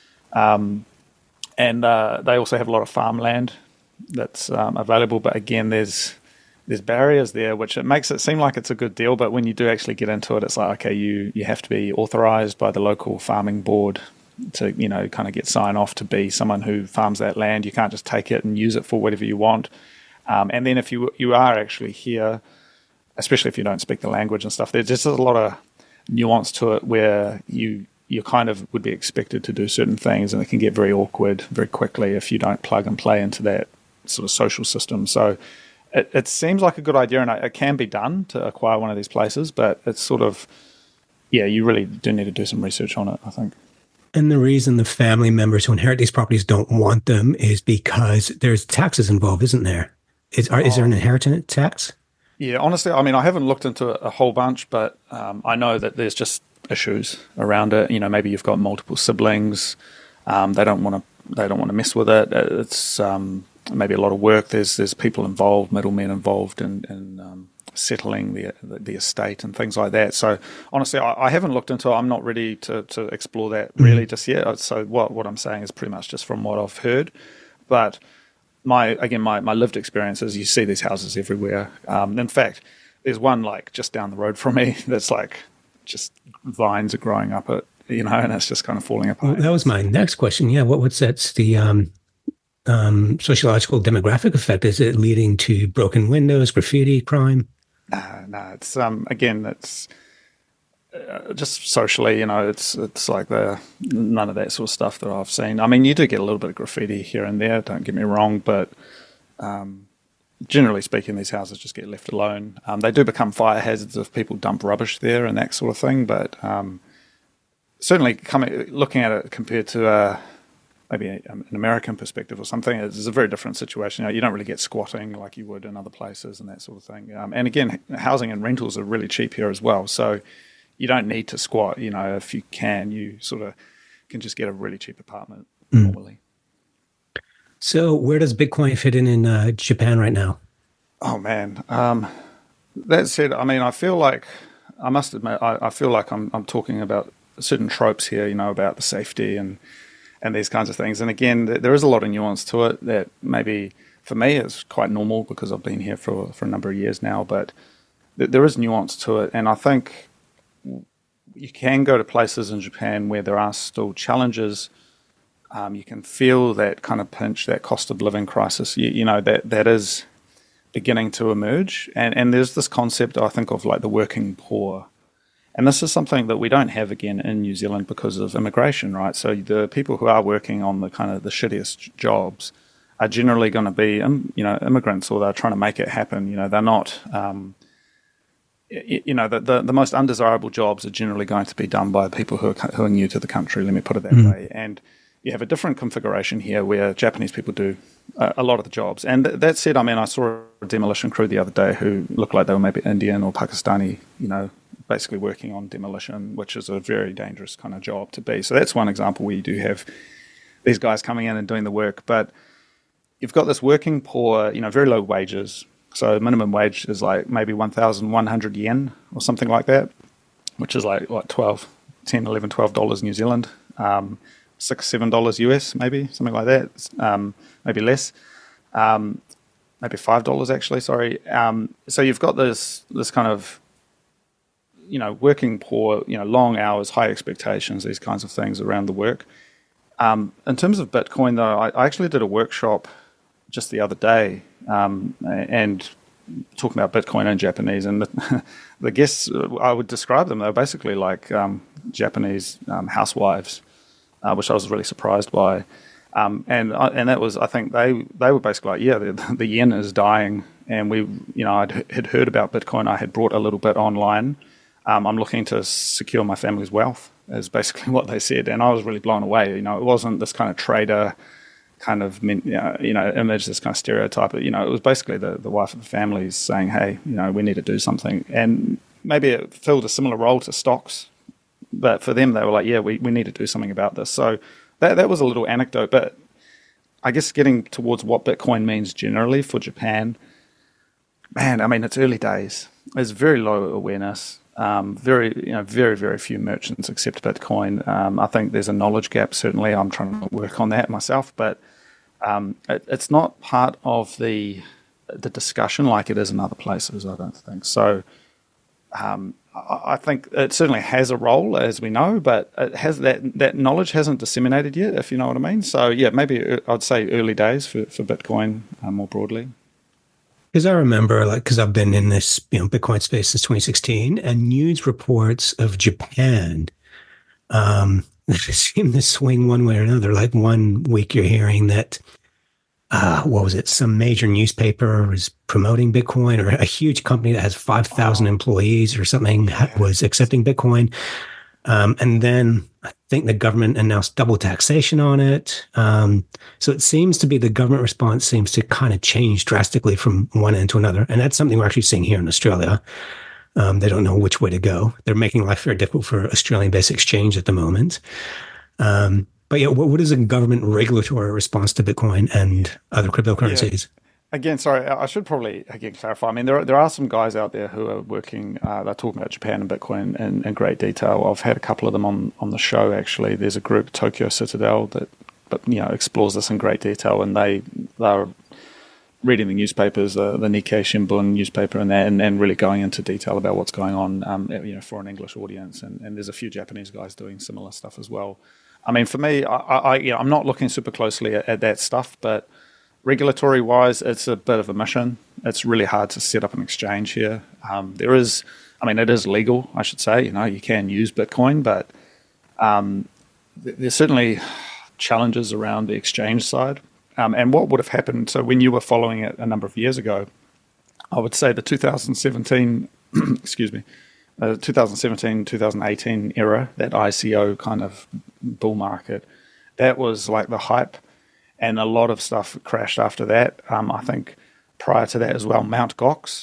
Um, and uh, they also have a lot of farmland that's um, available. But, again, there's... There's barriers there, which it makes it seem like it's a good deal, but when you do actually get into it, it's like, okay, you, you have to be authorized by the local farming board to, you know, kind of get sign off to be someone who farms that land. You can't just take it and use it for whatever you want. Um, and then if you you are actually here, especially if you don't speak the language and stuff, there's just a lot of nuance to it where you you kind of would be expected to do certain things, and it can get very awkward very quickly if you don't plug and play into that sort of social system. So It, it seems like a good idea, and it can be done to acquire one of these places, but it's sort of, yeah, you really do need to do some research on it, I think. And the reason the family members who inherit these properties don't want them is because there's taxes involved, isn't there? Is, are, oh. is there an inheritance tax? Yeah, honestly, I mean, I haven't looked into a whole bunch, but um, I know that there's just issues around it. You know, maybe you've got multiple siblings. Um, they don't want to they don't want to mess with it. It's um, maybe a lot of work. There's there's people involved, middlemen involved in, in um, settling the, the the estate and things like that. So honestly, I, I haven't looked into it. I'm not ready to, to explore that really mm. just yet. So what what I'm saying is pretty much just from what I've heard. But my again, my, my lived experience is you see these houses everywhere. Um, in fact, there's one like just down the road from me that's like just vines are growing up it, you know, and it's just kind of falling apart. Well, that was my next question. Yeah, what what's that's the um, um, sociological demographic effect? Is it leading to broken windows, graffiti, crime? No, no. It's um again, it's uh, just socially, you know, it's it's like the none of that sort of stuff that I've seen. I mean, you do get a little bit of graffiti here and there. Don't get me wrong, but um, generally speaking, these houses just get left alone. Um, they do become fire hazards if people dump rubbish there and that sort of thing. But um, certainly, coming looking at it compared to uh, maybe a, an American perspective or something, it's a very different situation. You know, you don't really get squatting like you would in other places and that sort of thing. Um, and again, housing and rentals are really cheap here as well. So you don't need to squat. You know, if you can, you sort of can just get a really cheap apartment mm. normally. So where does Bitcoin fit in in uh, Japan right now? Oh, man. Um, that said, I mean, I feel like, I must admit, I, I feel like I'm, I'm talking about certain tropes here, you know, about the safety and, and these kinds of things. And again, th- there is a lot of nuance to it that maybe for me is quite normal because I've been here for, for a number of years now, but th- there is nuance to it. And I think you can go to places in Japan where there are still challenges. Um, you can feel that kind of pinch, that cost of living crisis, you, you know, that that is beginning to emerge. And, and there's this concept, I think, of like the working poor. And this is something that we don't have, again, in New Zealand because of immigration, right? So the people who are working on the kind of the shittiest jobs are generally going to be, um, you know, immigrants, or they're trying to make it happen. You know, they're not, um, you, you know, the, the, the most undesirable jobs are generally going to be done by people who are, who are new to the country, let me put it that mm. way. And you have a different configuration here where Japanese people do uh, a lot of the jobs. And th- that said, I mean, I saw a demolition crew the other day who looked like they were maybe Indian or Pakistani, you know, basically working on demolition, which is a very dangerous kind of job to be. So that's one example where you do have these guys coming in and doing the work. But you've got this working poor, you know, very low wages. So minimum wage is like maybe one thousand one hundred yen or something like that, which is like, what, twelve, ten, eleven, twelve dollars New Zealand. Um, six, seven dollars U S, maybe something like that, um, maybe less, um, maybe five dollars actually. Sorry. Um, so you've got this this kind of, you know, working poor, you know, long hours, high expectations, these kinds of things around the work. Um, in terms of Bitcoin, though, I, I actually did a workshop just the other day, um, and talking about Bitcoin in Japanese, and the, the guests, I would describe them, they're basically like um, Japanese um, housewives. Uh, which I was really surprised by, um, and I, and that was, I think they they were basically like, yeah, the, the yen is dying, and we, you know, I had heard about Bitcoin. I had brought a little bit online. Um, I'm looking to secure my family's wealth, is basically what they said, and I was really blown away. You know, it wasn't this kind of trader kind of you know, you know image, this kind of stereotype. You know, it was basically the the wife of the family saying, hey, you know, we need to do something, and maybe it filled a similar role to stocks. But for them, they were like, yeah, we, we need to do something about this. So that that was a little anecdote. But I guess getting towards what Bitcoin means generally for Japan, man, I mean, it's early days. There's very low awareness. Um, very, you know, very, very few merchants accept Bitcoin. Um, I think there's a knowledge gap, certainly. I'm trying to work on that myself. But um, it, it's not part of the the discussion like it is in other places, I don't think. So um I think it certainly has a role, as we know, but it has that, that knowledge hasn't disseminated yet, if you know what I mean. So, yeah, maybe I'd say early days for, for Bitcoin uh, more broadly. Because I remember, like, because I've been in this, you know, Bitcoin space since twenty sixteen, and news reports of Japan um, seem to swing one way or another. Like one week you're hearing that, uh, what was it, some major newspaper was promoting Bitcoin, or a huge company that has five thousand oh. employees or something yeah. was accepting Bitcoin. Um, and then I think the government announced double taxation on it. Um, so it seems to be the government response seems to kind of change drastically from one end to another. And that's something we're actually seeing here in Australia. Um, they don't know which way to go. They're making life very difficult for Australian-based exchange at the moment. Um, But yeah, what, what is a government regulatory response to Bitcoin and other cryptocurrencies? Yeah. Again, sorry, I should probably again clarify. I mean, there are, there are some guys out there who are working. Uh, they're talking about Japan and Bitcoin in, in great detail. I've had a couple of them on, on the show. Actually, there's a group, Tokyo Citadel, that but you know explores this in great detail, and they they're reading the newspapers, uh, the Nikkei Shimbun newspaper, and that, and, and really going into detail about what's going on. Um, you know, for an English audience, and, and there's a few Japanese guys doing similar stuff as well. I mean, for me, I, I you know, I'm not looking super closely at, at that stuff, but regulatory wise, it's a bit of a mission. It's really hard to set up an exchange here. Um, there is, I mean, it is legal, I should say. You know, you can use Bitcoin, but um, th- there's certainly challenges around the exchange side. Um, and what would have happened? So when you were following it a number of years ago, I would say the two thousand seventeen, excuse me, uh, two thousand seventeen, two thousand eighteen era, that I C O kind of bull market, that was like the hype. And a lot of stuff crashed after that. Um, I think prior to that as well, Mt. Gox.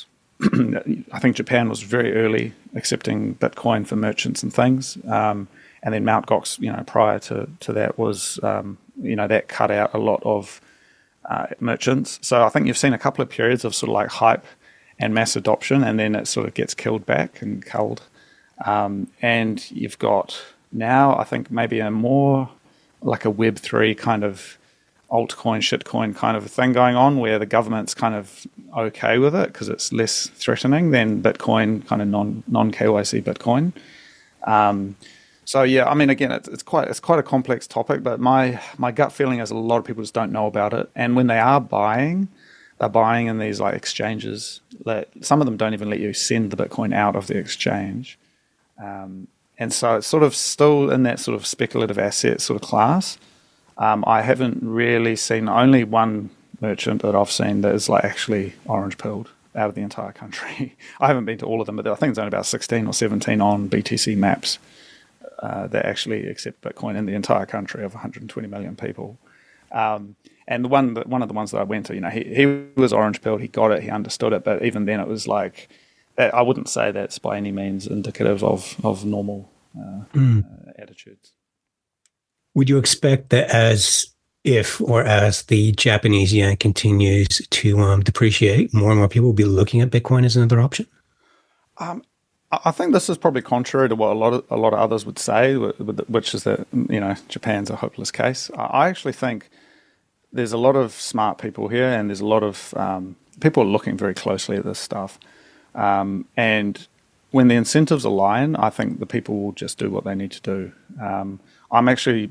I think Japan was very early accepting Bitcoin for merchants and things. Um, and then Mt. Gox, you know, prior to, to that was, um, you know, that cut out a lot of uh, merchants. So I think you've seen a couple of periods of sort of like hype and mass adoption, and then it sort of gets killed back and culled. Um, and you've got now, I think, maybe a more like a Web three kind of altcoin, shitcoin kind of a thing going on, where the government's kind of okay with it because it's less threatening than Bitcoin, kind of non non K Y C Bitcoin. Um, so yeah, I mean, again, it's, it's quite it's quite a complex topic, but my my gut feeling is a lot of people just don't know about it, and when they are buying, they're buying in these like exchanges that some of them don't even let you send the Bitcoin out of the exchange, um, and so it's sort of still in that sort of speculative asset sort of class. Um, I haven't really seen only one merchant that I've seen that is like actually orange pilled out of the entire country. I haven't been to all of them, but I think there's only about sixteen or seventeen on B T C maps uh, that actually accept Bitcoin in the entire country of one hundred twenty million people. Um, and the one, that, one of the ones that I went to, you know, he, he was orange pilled, he got it, he understood it, but even then it was like, I wouldn't say that's by any means indicative of, of normal uh, mm. uh, attitudes. Would you expect that as if or as the Japanese yen continues to um, depreciate, more and more people will be looking at Bitcoin as another option? Um, I think this is probably contrary to what a lot of a lot of others would say, which is that, you know, Japan's a hopeless case. I actually think there's a lot of smart people here, and there's a lot of um, people are looking very closely at this stuff. Um, and when the incentives align, I think the people will just do what they need to do. Um, I'm actually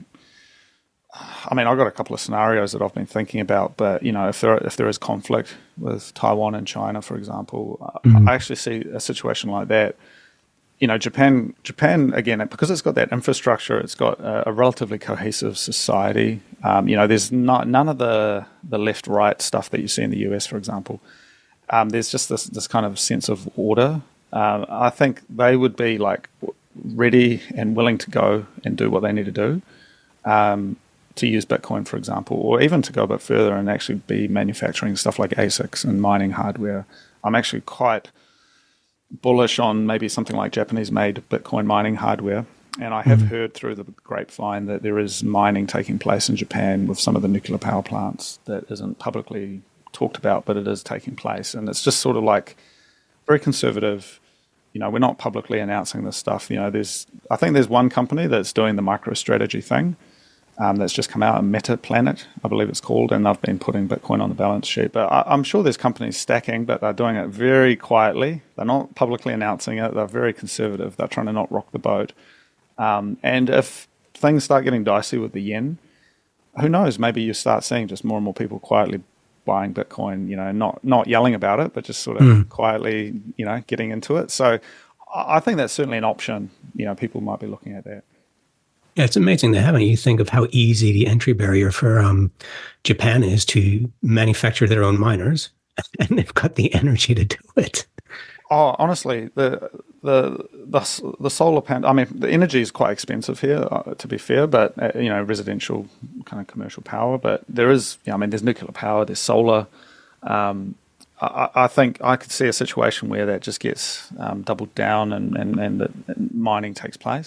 I mean, I've got a couple of scenarios that I've been thinking about, but, you know, if there if there is conflict with Taiwan and China, for example, mm-hmm. I actually see a situation like that. You know, Japan, Japan again, because it's got that infrastructure, it's got a, a relatively cohesive society. Um, you know, there's not none of the the left-right stuff that you see in the U S, for example. Um, there's just this this kind of sense of order. Um, I think they would be like ready and willing to go and do what they need to do. Um, to use Bitcoin, for example, or even to go a bit further and actually be manufacturing stuff like A SICs and mining hardware. I'm actually quite bullish on maybe something like Japanese-made Bitcoin mining hardware. And I have mm-hmm. heard through the grapevine that there is mining taking place in Japan with some of the nuclear power plants that isn't publicly talked about, but it is taking place. And it's just sort of like very conservative. You know, we're not publicly announcing this stuff. You know, there's, I think there's one company that's doing the MicroStrategy thing. Um, that's just come out, Metaplanet, I believe it's called, and they've been putting Bitcoin on the balance sheet. But I, I'm sure there's companies stacking, but they're doing it very quietly. They're not publicly announcing it. They're very conservative. They're trying to not rock the boat. Um, and if things start getting dicey with the yen, who knows? Maybe you start seeing just more and more people quietly buying Bitcoin, you know, not not yelling about it, but just sort of mm. quietly, you know, getting into it. So I think that's certainly an option. You know, people might be looking at that. Yeah, it's amazing to have it. You think of how easy the entry barrier for um, Japan is to manufacture their own miners, and they've got the energy to do it. Oh, honestly, the the the, the solar panel. I mean, the energy is quite expensive here, uh, to be fair. But uh, you know, residential kind of commercial power. But there is, you know, I mean, there's nuclear power, there's solar. Um, I, I think I could see a situation where that just gets um, doubled down, and and and, the, and mining takes place.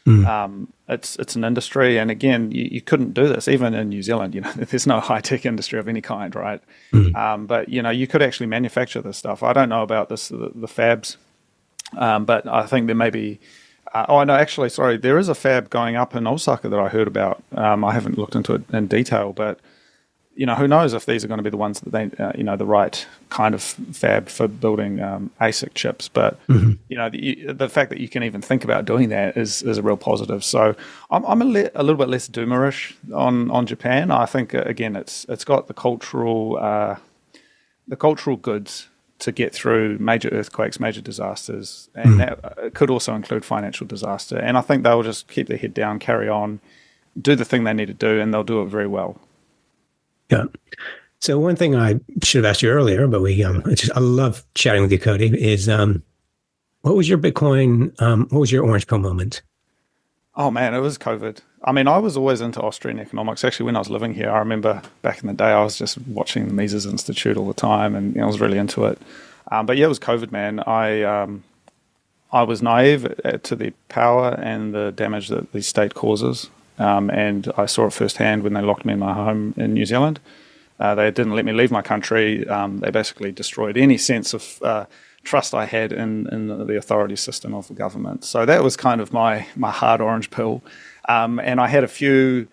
Mm. Um, it's it's an industry, and again, you, you couldn't do this even in New Zealand. You know, there's no high tech industry of any kind, right? Mm. Um, but you know, you could actually manufacture this stuff. I don't know about this the, the fabs, um, but I think there may be. Uh, oh no, actually, sorry, there is a fab going up in Osaka that I heard about. Um, I haven't looked into it in detail, but you know, who knows if these are going to be the ones that they, uh, you know, the right kind of fab for building um, A S I C chips. But mm-hmm. you know, the, the fact that you can even think about doing that is is a real positive. So I'm I'm a, le- a little bit less doomerish on on Japan. I think uh, again, it's it's got the cultural uh, the cultural goods to get through major earthquakes, major disasters, and mm. that uh, could also include financial disaster. And I think they'll just keep their head down, carry on, do the thing they need to do, and they'll do it very well. Yeah. So one thing I should have asked you earlier, but we, um, I, just, I love chatting with you, Cody, is um, what was your Bitcoin, um, what was your orange pill moment? Oh man, it was COVID. I mean, I was always into Austrian economics. Actually, when I was living here, I remember back in the day, I was just watching the Mises Institute all the time, and you know, I was really into it. Um, but yeah, it was COVID, man. I um, I was naive to the power and the damage that the state causes. Um, and I saw it firsthand when they locked me in my home in New Zealand. Uh, they didn't let me leave my country. Um, they basically destroyed any sense of uh, trust I had in, in the authority system of the government. So that was kind of my my hard orange pill. Um, and I had a few,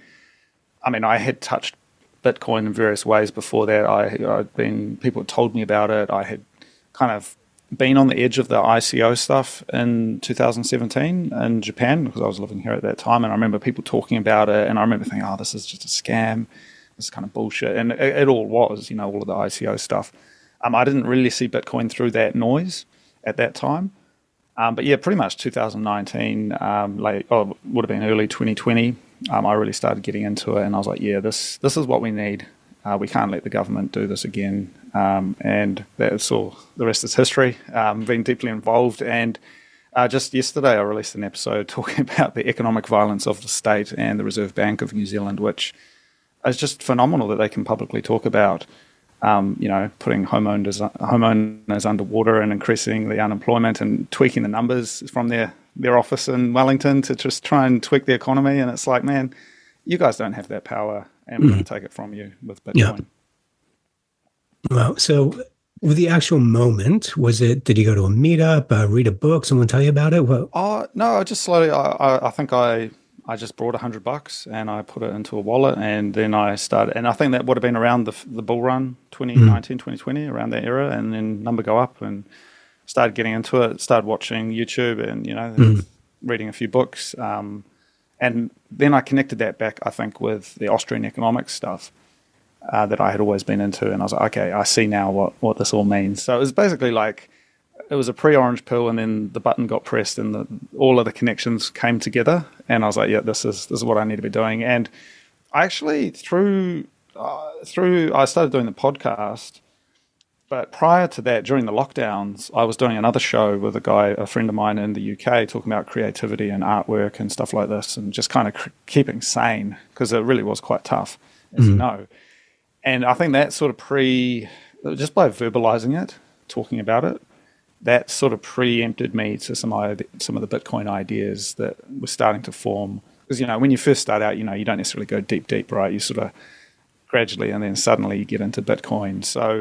I mean, I had touched Bitcoin in various ways before that. I, I'd been, people had told me about it. I had kind of been on the edge of the I C O stuff in two thousand seventeen in Japan because I was living here at that time, and I remember people talking about it, and I remember thinking, oh, this is just a scam, this is kind of bullshit, and it, it all was, you know, all of the I C O stuff. Um, I didn't really see Bitcoin through that noise at that time, um, but yeah, pretty much two thousand nineteen, um, like, oh, would have been early twenty twenty, um, I really started getting into it, and I was like, yeah, this this is what we need. Uh, we can't let the government do this again. Um, and that's all. The rest is history. Um, been deeply involved. And uh, just yesterday, I released an episode talking about the economic violence of the state and the Reserve Bank of New Zealand, which is just phenomenal that they can publicly talk about, um, you know, putting homeowners, homeowners underwater and increasing the unemployment and tweaking the numbers from their, their office in Wellington to just try and tweak the economy. And it's like, man, you guys don't have that power, and we're mm. going to take it from you with Bitcoin. Yeah. Well, so with the actual moment, was it, did you go to a meetup, uh, read a book, someone tell you about it? What? Oh, no, I just slowly, I, I, I think I, I just brought a hundred bucks and I put it into a wallet, and then I started, and I think that would have been around the the bull run, twenty nineteen, mm. twenty twenty, around that era, and then number go up and started getting into it, started watching YouTube and, you know, mm. reading a few books. Um, and then I connected that back, I think, with the Austrian economics stuff. Uh, that I had always been into, and I was like, okay, I see now what, what this all means. So it was basically like, it was a pre-orange pill, and then the button got pressed, and the, all of the connections came together, and I was like, yeah, this is this is what I need to be doing. And I actually, through, uh, through I started doing the podcast, but prior to that, during the lockdowns, I was doing another show with a guy, a friend of mine in the U K, talking about creativity and artwork and stuff like this, and just kind of cr- keeping sane, because it really was quite tough, as mm-hmm. you know. And I think that sort of pre, just by verbalizing it, talking about it, that sort of preempted me to some some of the Bitcoin ideas that were starting to form. Because, you know, when you first start out, you know, you don't necessarily go deep, deep, right? You sort of gradually, and then suddenly you get into Bitcoin. So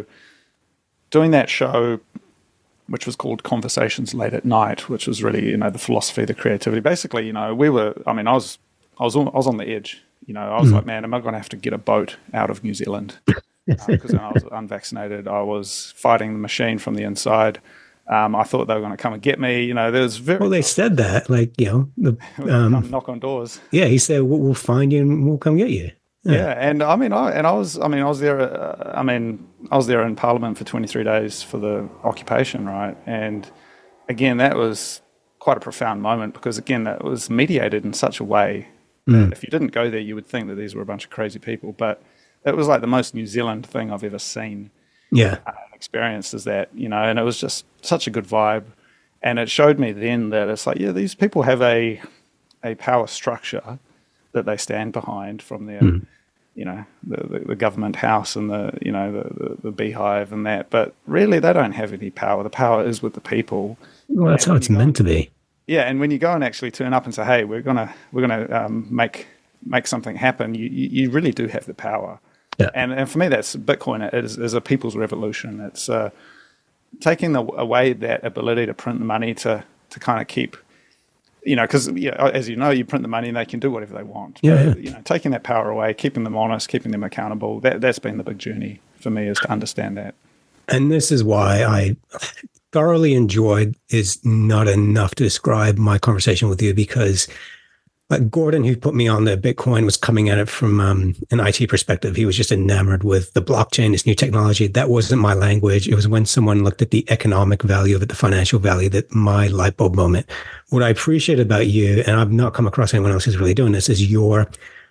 doing that show, which was called Conversations Late at Night, which was really, you know, the philosophy, the creativity. Basically, you know, we were, I mean, I was, I was, on, I was on the edge. You know, I was mm. like, man, am I going to have to get a boat out of New Zealand? Because uh, I was unvaccinated. I was fighting the machine from the inside. Um, I thought they were going to come and get me. You know, there's very... Well, they said that, like, you know... The, um, knock on doors. Yeah, he said, we'll, we'll find you and we'll come get you. Yeah, yeah and I mean, I and I was, I mean, I was there, uh, I mean, I was there in Parliament for twenty-three days for the occupation, right? And again, that was quite a profound moment, because again, that was mediated in such a way that if you didn't go there, you would think that these were a bunch of crazy people. But it was like the most New Zealand thing I've ever seen. Yeah. Uh, experienced is that, you know, and it was just such a good vibe. And it showed me then that it's like, yeah, these people have a a power structure that they stand behind from their, mm. you know, the, the, the government house and the, you know, the, the, the beehive and that. But really, they don't have any power. The power is with the people. Well, that's and how it's meant to be. yeah, and when you go and actually turn up and say, "Hey, we're gonna we're gonna um, make make something happen," you, you you really do have the power. Yeah. And and for me, that's Bitcoin is, is a people's revolution. It's uh, taking the, away that ability to print the money to to kind of keep, you know, because you know, as you know, you print the money and they can do whatever they want. Yeah, but, yeah. You know, taking that power away, keeping them honest, keeping them accountable. That that's been the big journey for me, is to understand that. And this is why I thoroughly enjoyed is not enough to describe my conversation with you, because like Gordon, who put me on the Bitcoin, was coming at it from um, an I T perspective. He was just enamored with the blockchain, this new technology. That wasn't my language. It was when someone looked at the economic value of it, the financial value, that my light bulb moment. What I appreciate about you, and I've not come across anyone else who's really doing this, is your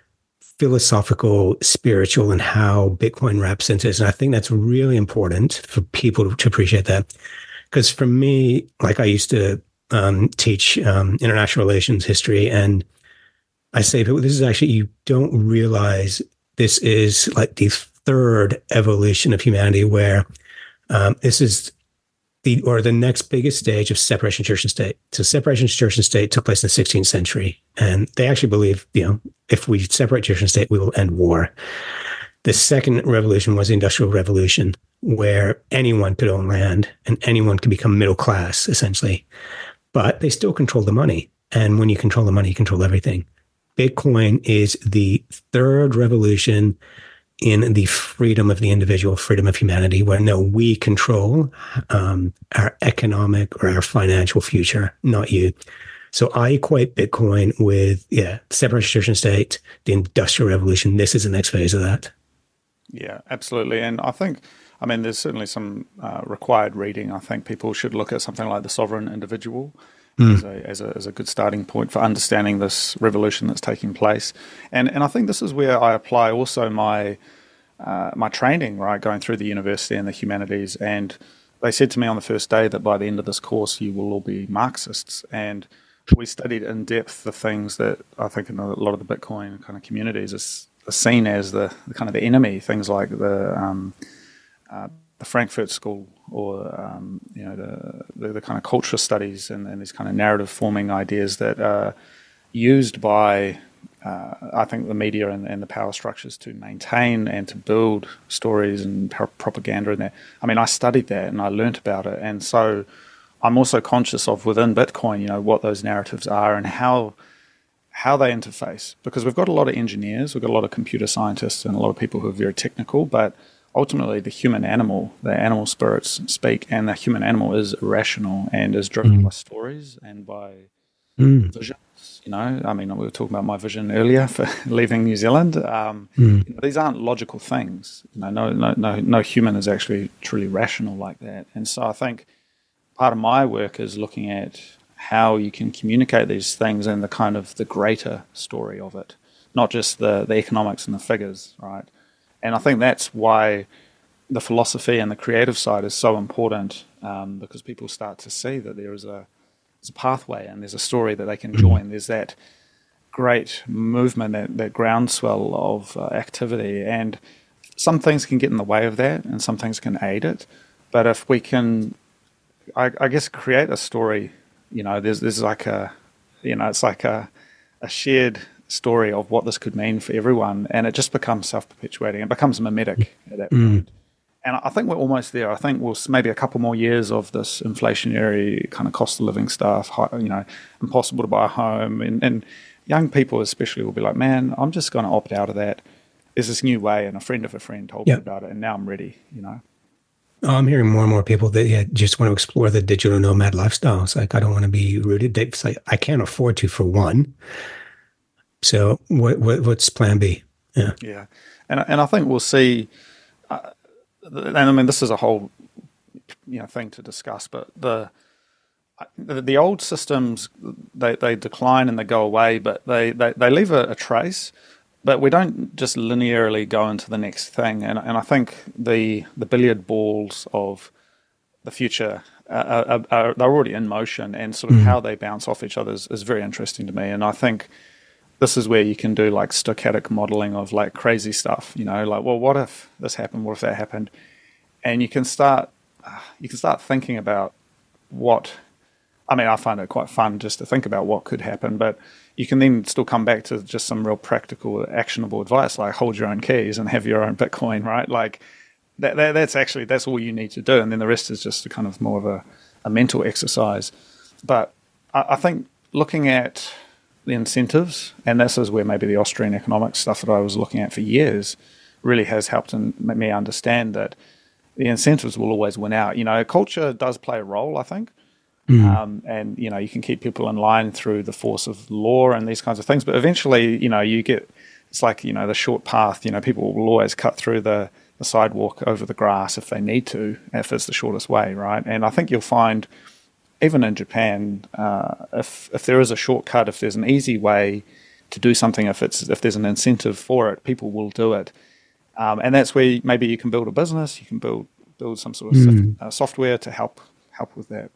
philosophical, spiritual, and how Bitcoin wraps into this. And I think that's really important for people to appreciate that. Because for me, like I used to um, teach um, international relations history, and I say, but this is actually, you don't realize this is like the third evolution of humanity, where um, this is the, or the next biggest stage of separation of church and state. So separation of church and state took place in the sixteenth century. And they actually believe, you know, if we separate church and state, we will end war. The second revolution was the Industrial Revolution, where anyone could own land and anyone could become middle class, essentially. But they still control the money. And when you control the money, you control everything. Bitcoin is the third revolution in the freedom of the individual, freedom of humanity, where no, we control um, our economic or our financial future, not you. So I equate Bitcoin with, yeah, separation of church and state, the Industrial Revolution. This is the next phase of that. Yeah, absolutely. And I think, I mean, there's certainly some uh, required reading. I think people should look at something like The Sovereign Individual mm. as, a, as, a, as a good starting point for understanding this revolution that's taking place. And and I think this is where I apply also my uh, my training, right, going through the university and the humanities. And they said to me on the first day that by the end of this course, you will all be Marxists. And we studied in depth the things that I think in a lot of the Bitcoin kind of communities is, are seen as the, the kind of the enemy, things like the um, uh, the Frankfurt School, or um, you know the, the the kind of culture studies and, and these kind of narrative forming ideas that are used by uh, I think the media and, and the power structures to maintain and to build stories and pro- propaganda in there. I mean, I studied that and I learnt about it, and so I'm also conscious of within Bitcoin, you know, what those narratives are and how how they interface, because we've got a lot of engineers, we've got a lot of computer scientists and a lot of people who are very technical, but ultimately the human animal, the animal spirits speak, and the human animal is irrational and is driven mm. by stories and by mm. visions. You know, I mean, we were talking about my vision earlier for leaving New Zealand. Um, mm. you know, these aren't logical things. You know, no, no, no, no human is actually truly rational like that. And so I think part of my work is looking at how you can communicate these things and the kind of the greater story of it, not just the, the economics and the figures, right? And I think that's why the philosophy and the creative side is so important, um, because people start to see that there is a, there's a pathway and there's a story that they can join. There's that great movement, that, that groundswell of uh, activity. And some things can get in the way of that and some things can aid it. But if we can, I, I guess, create a story, you know, there's there's like a, you know, it's like a, a shared story of what this could mean for everyone, and it just becomes self-perpetuating. It becomes mimetic at that mm. point. And I think we're almost there. I think we'll maybe a couple more years of this inflationary kind of cost of living stuff, you know, impossible to buy a home. And, and young people especially will be like, man, I'm just going to opt out of that. There's this new way, and a friend of a friend told yep. me about it, and now I'm ready, you know. Oh, I'm hearing more and more people that yeah, just want to explore the digital nomad lifestyle. It's like, I don't want to be rooted. They, it's like, I can't afford to, for one. So what, what what's plan B? Yeah. Yeah. And, and I think we'll see, uh, and I mean, this is a whole, you know, thing to discuss, but the, the, the old systems, they, they decline and they go away, but they, they, they leave a, a trace. But we don't just linearly go into the next thing, and and I think the the billiard balls of the future are, are, are they're already in motion, and sort of mm. how they bounce off each other is, is very interesting to me. And I think this is where you can do like stochastic modeling of like crazy stuff, you know, like, well, what if this happened? What if that happened? And you can start you can start thinking about what I mean, I find it quite fun just to think about what could happen, but you can then still come back to just some real practical, actionable advice, like hold your own keys and have your own Bitcoin, right? Like that, that that's actually, that's all you need to do. And then the rest is just a kind of more of a, a mental exercise. But I, I think looking at the incentives, and this is where maybe the Austrian economics stuff that I was looking at for years really has helped in, me understand that the incentives will always win out. You know, culture does play a role, I think. Mm. Um, and, you know, you can keep people in line through the force of law and these kinds of things. But eventually, you know, you get, it's like, you know, the short path, you know, people will always cut through the, the sidewalk over the grass if they need to, if it's the shortest way, right? And I think you'll find, even in Japan, uh, if if there is a shortcut, if there's an easy way to do something, if it's if there's an incentive for it, people will do it. Um, and that's where maybe you can build a business, you can build build some sort of mm. uh, software to help help with that.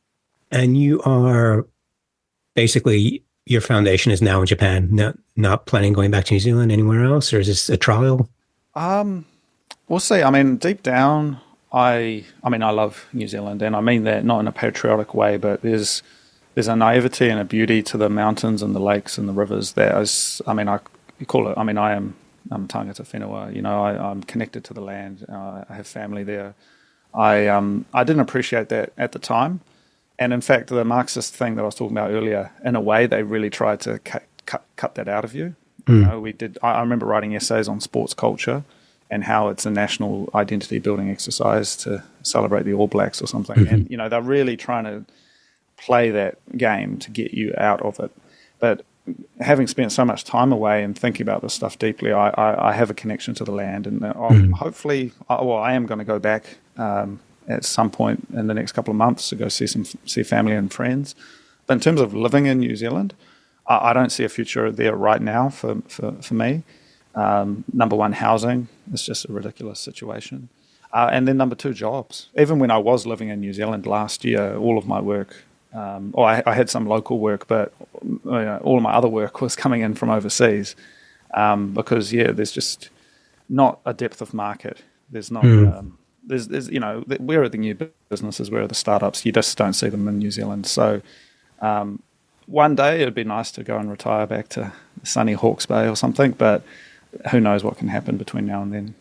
And you are basically, your foundation is now in Japan, not not planning going back to New Zealand, anywhere else, or is this a trial? Um, we'll see. I mean, deep down, I I mean, I love New Zealand, and I mean that not in a patriotic way, but there's there's a naivety and a beauty to the mountains and the lakes and the rivers that is, I mean, I you call it, I mean, I am I'm tangata whenua, you know, I, I'm connected to the land, uh, I have family there. I um I didn't appreciate that at the time. And in fact, the Marxist thing that I was talking about earlier, in a way, they really tried to cut cut, cut that out of you. Mm. You know, we did. I, I remember writing essays on sports culture and how it's a national identity building exercise to celebrate the All Blacks or something. Mm-hmm. And you know, they're really trying to play that game to get you out of it. But having spent so much time away and thinking about this stuff deeply, I, I, I have a connection to the land, and I'll, mm. hopefully, I, well, I am going to go back. Um, at some point in the next couple of months to go see some see family and friends. But in terms of living in New Zealand, I, I don't see a future there right now for, for, for me. Um, number one, housing is just a ridiculous situation. Uh, and then number two, jobs. Even when I was living in New Zealand last year, all of my work, um, or I, I had some local work, but you know, all of my other work was coming in from overseas um, because, yeah, there's just not a depth of market. There's not... Mm. Um, There's, there's, you know, where are the new businesses? Where are the startups? You just don't see them in New Zealand. So, um, one day it'd be nice to go and retire back to sunny Hawke's Bay or something. But who knows what can happen between now and then?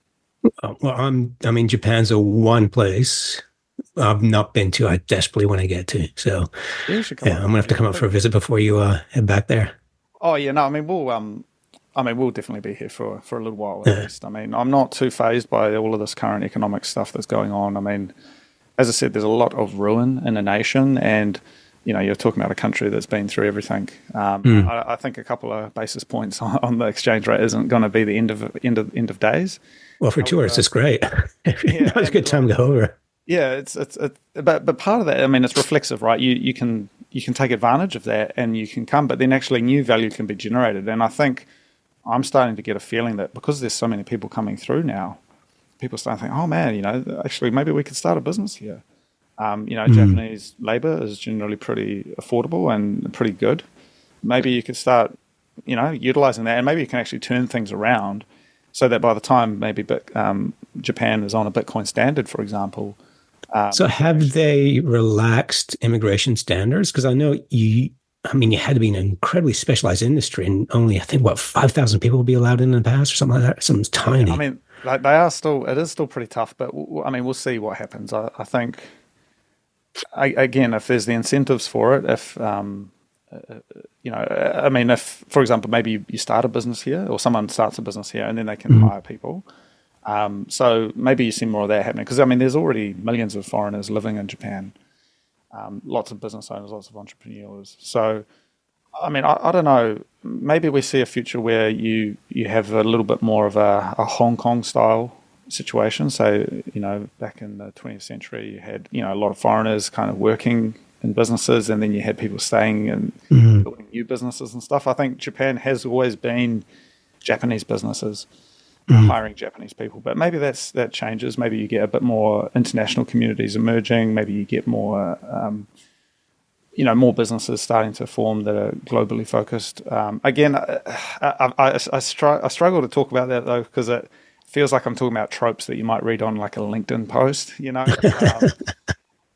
Well, I'm. I mean, Japan's a one place I've not been to. I desperately want to get to. So, yeah, yeah I'm gonna have to come up for a visit before you uh, head back there. Oh yeah, no, I mean we'll. Um, I mean, we'll definitely be here for, for a little while at least. I mean, I'm not too fazed by all of this current economic stuff that's going on. I mean, as I said, there's a lot of ruin in a nation, and, you know, you're talking about a country that's been through everything. Um, mm. I, I think a couple of basis points on, on the exchange rate isn't going to be the end of end of end of days. Well, for tourists, uh, it's great. Yeah, it's a good time to go over. Yeah, it's it's, it's but but part of that, I mean, it's reflexive, right? You you can you can take advantage of that, and you can come, but then actually new value can be generated, and I think. I'm starting to get a feeling that because there's so many people coming through now, people start to think, oh man, you know, actually maybe we could start a business here. Um, you know, mm. Japanese labor is generally pretty affordable and pretty good. Maybe you could start, you know, utilizing that, and maybe you can actually turn things around so that by the time maybe um, Japan is on a Bitcoin standard, for example. Um, so have they relaxed immigration standards? Because I know you... I mean, you had to be in an incredibly specialized industry, and only, I think, what, five thousand people will be allowed in in the past or something like that? Something's tiny. I mean, like, they are still, it is still pretty tough, but w- I mean, we'll see what happens. I, I think, I, again, if there's the incentives for it, if, um, uh, you know, I mean, if, for example, maybe you, you start a business here or someone starts a business here and then they can mm-hmm. hire people. Um, so maybe you see more of that happening because, I mean, there's already millions of foreigners living in Japan. Um, lots of business owners, lots of entrepreneurs. So, I mean, I, I don't know. Maybe we see a future where you, you have a little bit more of a, a Hong Kong style situation. So, you know, back in the twentieth century, you had, you know, a lot of foreigners kind of working in businesses, and then you had people staying and mm-hmm. building new businesses and stuff. I think Japan has always been Japanese businesses. Mm. Hiring Japanese people, but maybe that's that changes. Maybe you get a bit more international communities emerging. Maybe you get more, um, you know, more businesses starting to form that are globally focused. Um, again, I, I, I, I, str- I struggle to talk about that though because it feels like I'm talking about tropes that you might read on like a LinkedIn post. You know, um,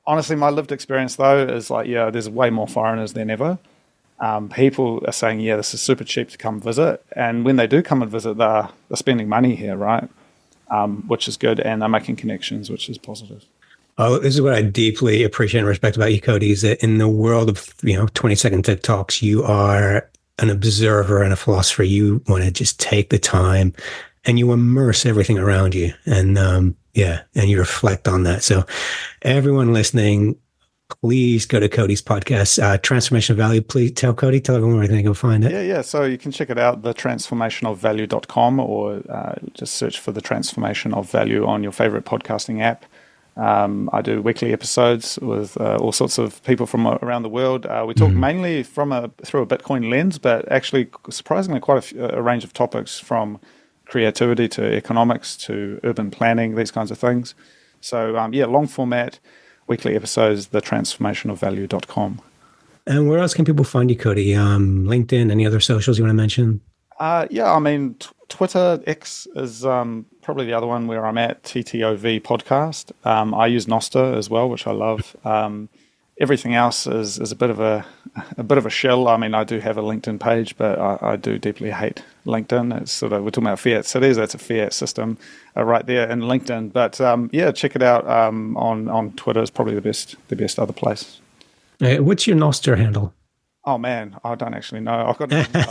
honestly, my lived experience though is like, yeah, there's way more foreigners than ever. Um, people are saying, yeah, this is super cheap to come visit. And when they do come and visit, they're, they're spending money here, right? Um, which is good. And they're making connections, which is positive. Oh, this is what I deeply appreciate and respect about you, Cody, is that in the world of, you know, twenty second TikToks, you are an observer and a philosopher. You want to just take the time and you immerse everything around you. And, um, yeah, and you reflect on that. So everyone listening, please go to Cody's podcast, uh, Transformation of Value. Please tell Cody, tell everyone where they can go find it. Yeah, yeah. So you can check it out, the transformation of value dot com, or uh, just search for the Transformation of Value on your favorite podcasting app. Um, I do weekly episodes with uh, all sorts of people from around the world. Uh, we talk mm. mainly from a through a Bitcoin lens, but actually surprisingly quite a, few, a range of topics, from creativity to economics to urban planning, these kinds of things. So um, yeah, long format, weekly episodes, the transformation of value dot com. And where else can people find you, Cody? Um, LinkedIn, any other socials you want to mention? Uh, yeah, I mean, t- Twitter, X is um, probably the other one where I'm at, T T O V podcast. Um, I use Nostr as well, which I love. Um, everything else is, is a bit of a a bit of a shell. I mean, I do have a LinkedIn page, but I, I do deeply hate LinkedIn. It's sort of, we're talking about fiat cities. That's a fiat system uh, right there in LinkedIn. But um, yeah, check it out um, on on Twitter. Is probably the best the best other place. Uh, what's your Nostr handle? Oh man, I don't actually know. I've got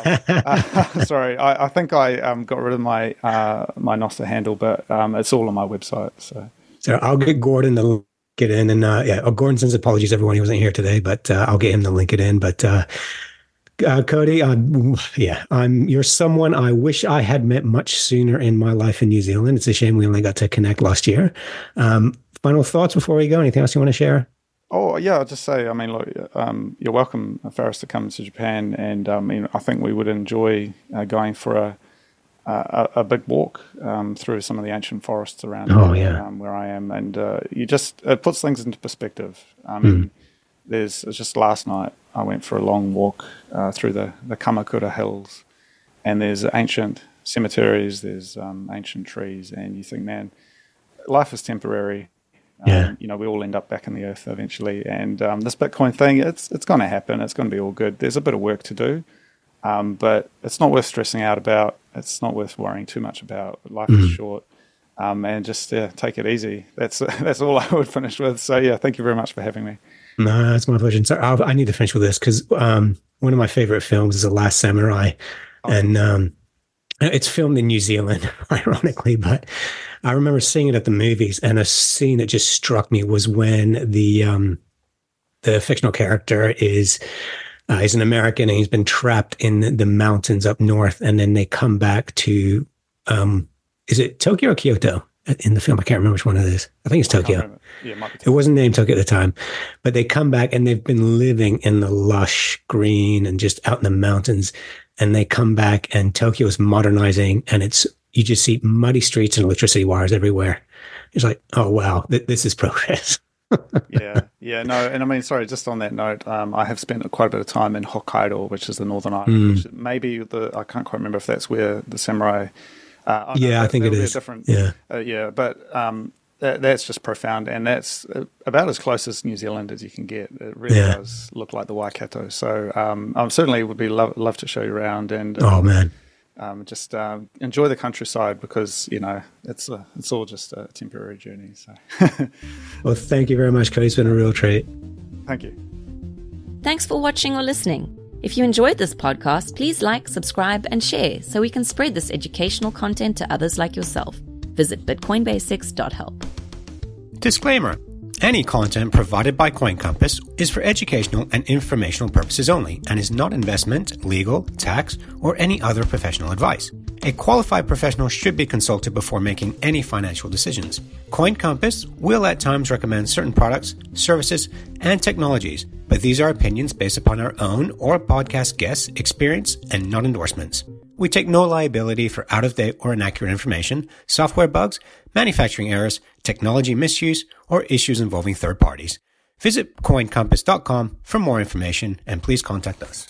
uh, sorry. I, I think I um, got rid of my uh, my Nostr handle, but um, it's all on my website. So, so I'll get Gordon to get in, and uh, yeah, oh, Gordon sends apologies to everyone he wasn't here today, but uh, I'll get him to link it in. But uh, uh, Cody, uh, yeah, I'm you're someone I wish I had met much sooner in my life in New Zealand. It's a shame we only got to connect last year. Um, final thoughts before we go? Anything else you want to share? Oh, yeah, I'll just say, I mean, look, um, you're welcome, Faris, to come to Japan. And um, you know, I think we would enjoy uh, going for a a, a big walk um, through some of the ancient forests around oh, here, yeah. um, where I am. And uh, you just, it puts things into perspective. I mean, mm. there's, it's just last night, I went for a long walk uh, through the, the Kamakura Hills. And there's ancient cemeteries, there's um, ancient trees. And you think, man, life is temporary. Yeah. Um, you know, we all end up back in the earth eventually. And um, this Bitcoin thing, it's it's going to happen. It's going to be all good. There's a bit of work to do, um, but it's not worth stressing out about. It's not worth worrying too much about. Life mm. is short, um, and just yeah, take it easy. That's that's all I would finish with. So yeah, thank you very much for having me. No, it's my pleasure. So I'll, I need to finish with this because um, one of my favorite films is The Last Samurai, oh. and um, it's filmed in New Zealand, ironically, but I remember seeing it at the movies, and a scene that just struck me was when the um, the fictional character is uh, he's an American and he's been trapped in the mountains up north, and then they come back to um, is it Tokyo or Kyoto in the film? I can't remember which one it is. I think it's Tokyo. Yeah, it might be It Tokyo. wasn't named Tokyo at the time, but they come back and they've been living in the lush green and just out in the mountains, and they come back and Tokyo is modernizing, and it's you just see muddy streets and electricity wires everywhere. It's like, oh, wow, th- this is progress. yeah, yeah, no, and I mean, sorry, just on that note, um, I have spent quite a bit of time in Hokkaido, which is the northern island, mm. which maybe the, I can't quite remember if that's where the samurai... Uh, oh, yeah, no, I think it is. Different, yeah, uh, yeah, but um, that, that's just profound, and that's about as close as New Zealand as you can get. It really yeah. does look like the Waikato. So um, I certainly would be love, love to show you around, and um, oh man. Um, just um, enjoy the countryside because, you know, it's a, it's all just a temporary journey. So, well, thank you very much, Cody. It's been a real treat. Thank you. Thanks for watching or listening. If you enjoyed this podcast, please like, subscribe, and share so we can spread this educational content to others like yourself. Visit bitcoin basics dot help. Disclaimer. Any content provided by CoinCompass is for educational and informational purposes only and is not investment, legal, tax, or any other professional advice. A qualified professional should be consulted before making any financial decisions. CoinCompass will at times recommend certain products, services, and technologies, but these are opinions based upon our own or podcast guests' experience and not endorsements. We take no liability for out-of-date or inaccurate information, software bugs, manufacturing errors, technology misuse, or issues involving third parties. Visit coin compass dot com for more information and please contact us.